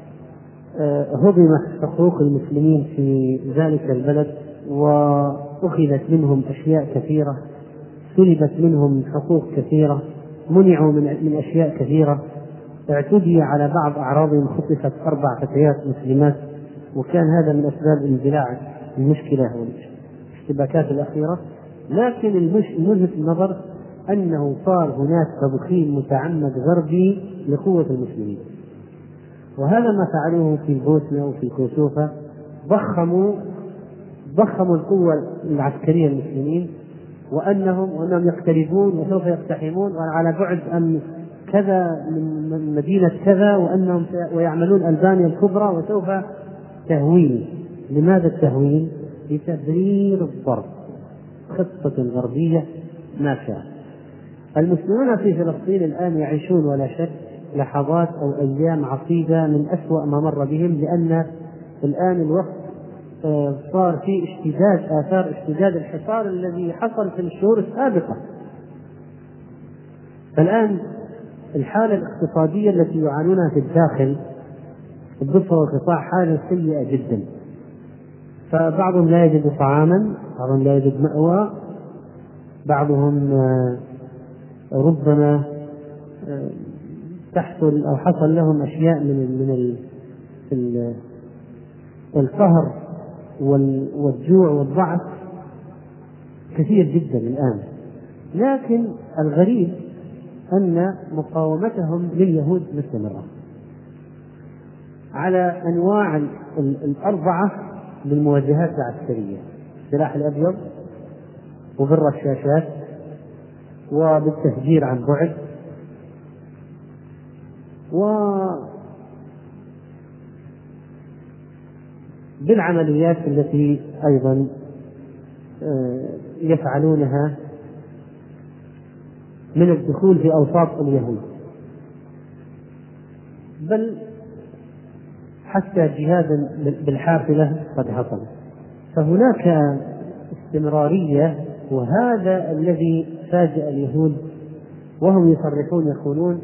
هضمت حقوق المسلمين في ذلك البلد وأخذت منهم أشياء كثيرة، سلبت منهم حقوق كثيرة، منعوا من أشياء كثيرة، اعتدي على بعض أعراضهم، خطفت 4 فتيات مسلمات، وكان هذا من أسباب اندلاع المشكلة والاشتباكات الأخيرة. لكن الملفت النظر أنه صار هناك تضخيم متعمد غربي لقوة المسلمين، وهذا ما فعلوه في البوسنة وفي كوسوفا، ضخموا القوة العسكرية المسلمين وأنهم يقتربون وسوف يقتحمون وعلى بعد أن كذا من مدينة كذا، وأنهم ويعملون ألبانيا الكبرى وسوف تهويل. لماذا التهويل؟ لتبرير الضرب، خطة غربية ما كان. المسلمون في فلسطين الآن يعيشون ولا شك لحظات أو أيام عصيبة من أسوأ ما مر بهم، لأن الآن الوقت صار في آثار اشتداد الحصار الذي حصل في الشهور السابقة. فالآن الحالة الاقتصادية التي يعانونها في الداخل الضفة والقطاع حالة سيئة جدا، فبعضهم لا يجد طعاما، بعضهم لا يجد مأوى، بعضهم ربما تحصل أو حصل لهم أشياء من القهر والجوع والضعف كثير جدا الآن. لكن الغريب أن مقاومتهم لليهود مستمرة على أنواع الأربعة بالمواجهات العسكرية: السلاح الأبيض، وبالرشاشات، وبالتفجير عن بعد، وبالعمليات التي أيضا يفعلونها من الدخول في أوساط اليهود، بل حتى جهادا بالحافلة قد حصل. فهناك استمرارية، وهذا الذي فاجأ اليهود، وهم يصرحون يقولون: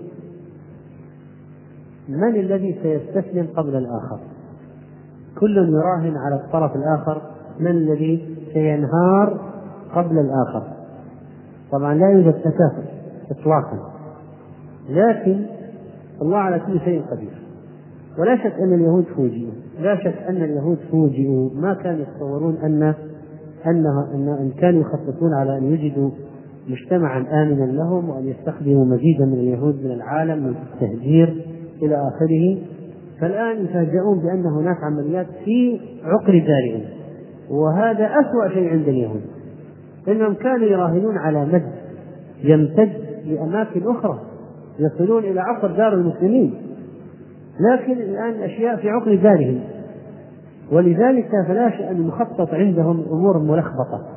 من الذي سيستسلم قبل الآخر؟ كل يراهن على الطرف الآخر من الذي سينهار قبل الآخر. طبعا لا يوجد تكافؤ إطلاقا، لكن الله على كل شيء قدير. ولا شك أن اليهود فوجئوا، لا شك أن اليهود فوجئوا، ما كانوا يتصورون أن كانوا يخططون على أن يجدوا مجتمعا آمنا لهم، وأن يستخدموا مزيدا من اليهود من العالم من التهجير إلى آخره. فالآن يفاجئون بأن هناك عمليات في عقر دارهم، وهذا أسوأ شيء عند اليهود، إنهم كانوا يراهنون على مد يمتد لأماكن أخرى، يصلون إلى عقر دار المسلمين، لكن الآن أشياء في عقر دارهم. ولذلك فلا شيء أن المخطط عندهم أمور ملخبطة.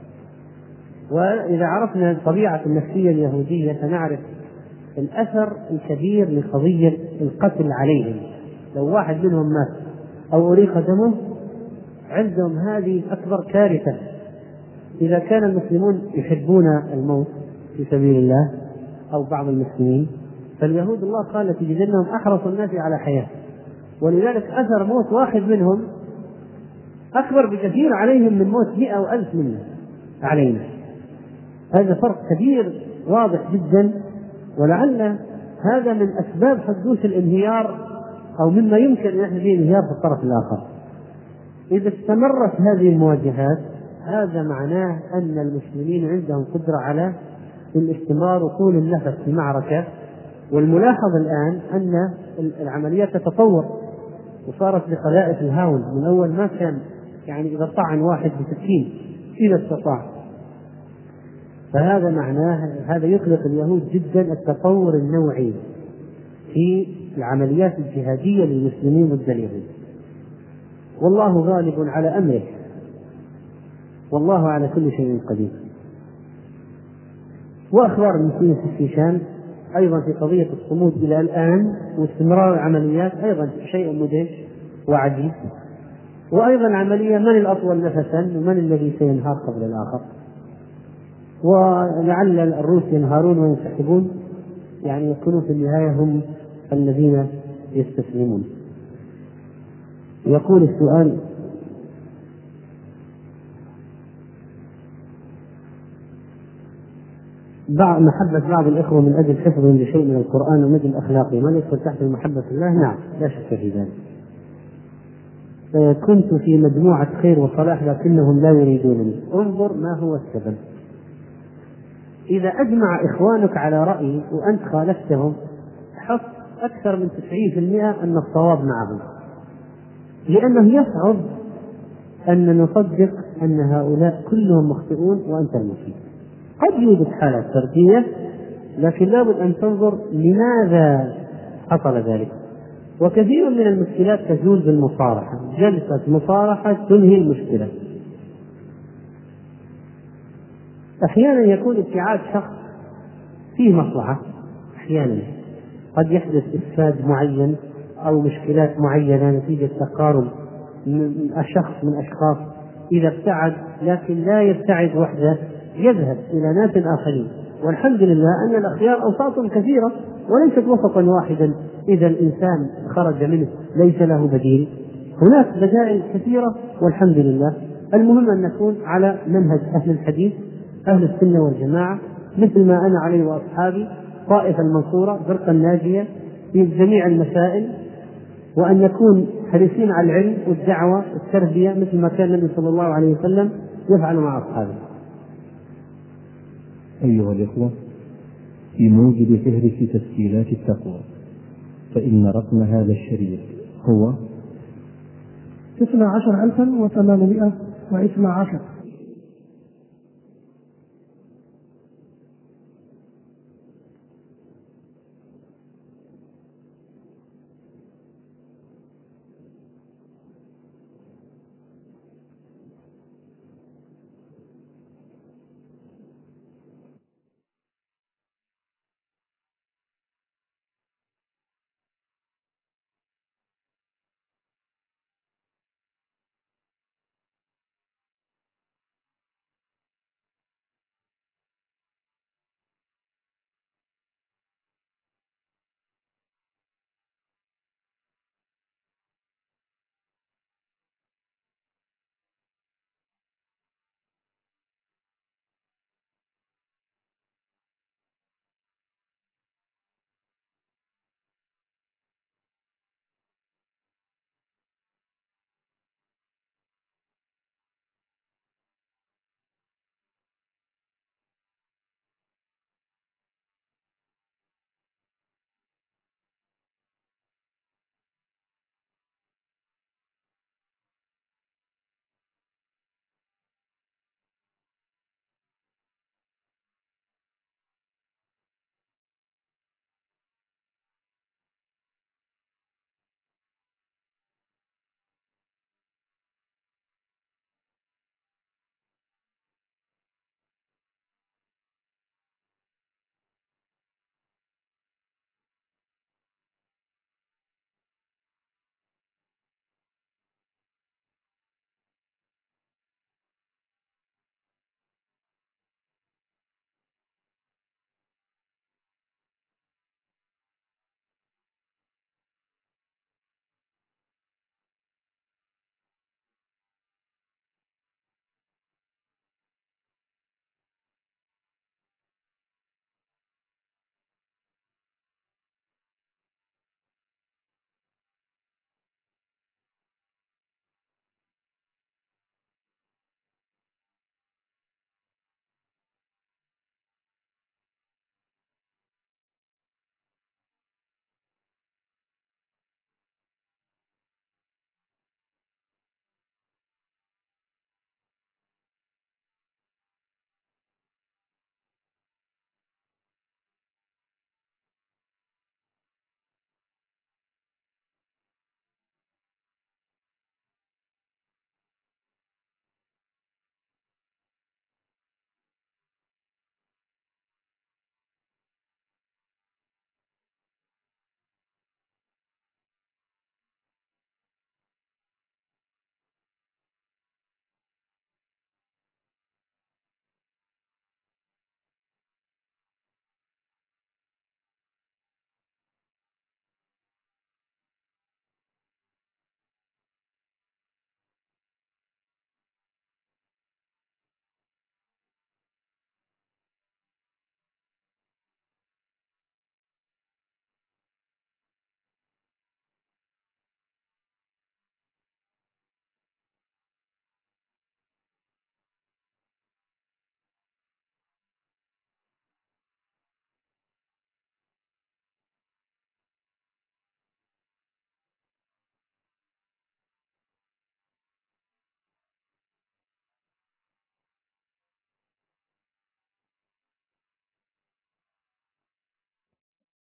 وإذا عرفنا الطبيعة النفسية اليهودية فنعرف الأثر الكبير لقضية القتل عليهم. لو واحد منهم مات أو أريق دمه، عندهم هذه أكبر كارثة. إذا كان المسلمون يحبون الموت في سبيل الله أو بعض المسلمين، فاليهود الله قال تجدنهم أحرص الناس على حياة، ولذلك أثر موت واحد منهم أكبر بكثير عليهم من موت 100 أو 1000 منا علينا. هذا فرق كبير واضح جدا، ولعل هذا من أسباب حدوث الانهيار أو مما يمكن أن يحدث به انهيار في الطرف الآخر. إذا استمرت هذه المواجهات هذا معناه أن المسلمين عندهم قدرة على الاستمرار وطول النفس في معركة. والملاحظ الآن أن العمليات تتطور وصارت بخلائق الهاون. من أول ما كان يعني إذا طعن واحد بسكين إذا استطاع، فهذا معناه هذا يقلق اليهود جدا التطور النوعي في العمليات الجهادية للمسلمين ضد اليهود. والله غالب على أمره، والله على كل شيء قدير. وأخبار المسلمين في الشيشان أيضا في قضية الصمود إلى الآن واستمرار العمليات أيضا شيء مدهش وعجيب. وأيضا عملية من الأطول نفسا ومن الذي سينهار قبل الآخر، ولعل الروس ينهارون وينسحبون، يعني يكونوا في النهاية هم الذين يستسلمون. يقول السؤال: محبة بعض الإخوة من أجل حفظهم لشيء من القرآن ومن أجل أخلاقه، ما يدخل تحت المحبة الله؟ نعم، لا شك في ذلك. كنت في مجموعة خير وصلاح لكنهم لا يريدونني، انظر ما هو السبب. إذا أجمع إخوانك على رأي وأنت خالفتهم، حط أكثر من 90% أن الصواب معهم، لأنه يصعب أن نصدق أن هؤلاء كلهم مخطئون وأنت المصيب. قد يوجد حالات فردية، لكن لابد أن تنظر لماذا حصل ذلك. وكثير من المشكلات تزول بالمصارحة، جلسة مصارحة تنهي المشكلة. أحيانا يكون ابتعاد شخص فيه مصلحة، أحيانا قد يحدث إفساد معين أو مشكلات معينة نتيجة تقارب شخص من أشخاص، إذا ابتعد لكن لا يبتعد وحده، يذهب إلى ناس آخرين. والحمد لله أن الأخيار أوساط كثيرة وليست وسطا واحدا إذا الإنسان خرج منه ليس له بديل، هناك بدائل كثيرة والحمد لله. المهم أن نكون على منهج أهل الحديث أهل السنة والجماعة، مثل ما أنا عليه وأصحابي، طائفة المنصورة، فرقة الناجية في جميع المسائل، وأن نكون حريصين على العلم والدعوة والتربية مثل ما كان النبي صلى الله عليه وسلم يفعل مع أصحابه. أيها الإخوة، في موجب فهرس تسجيلات التقوى، فإن رقم هذا الشريط هو 12812.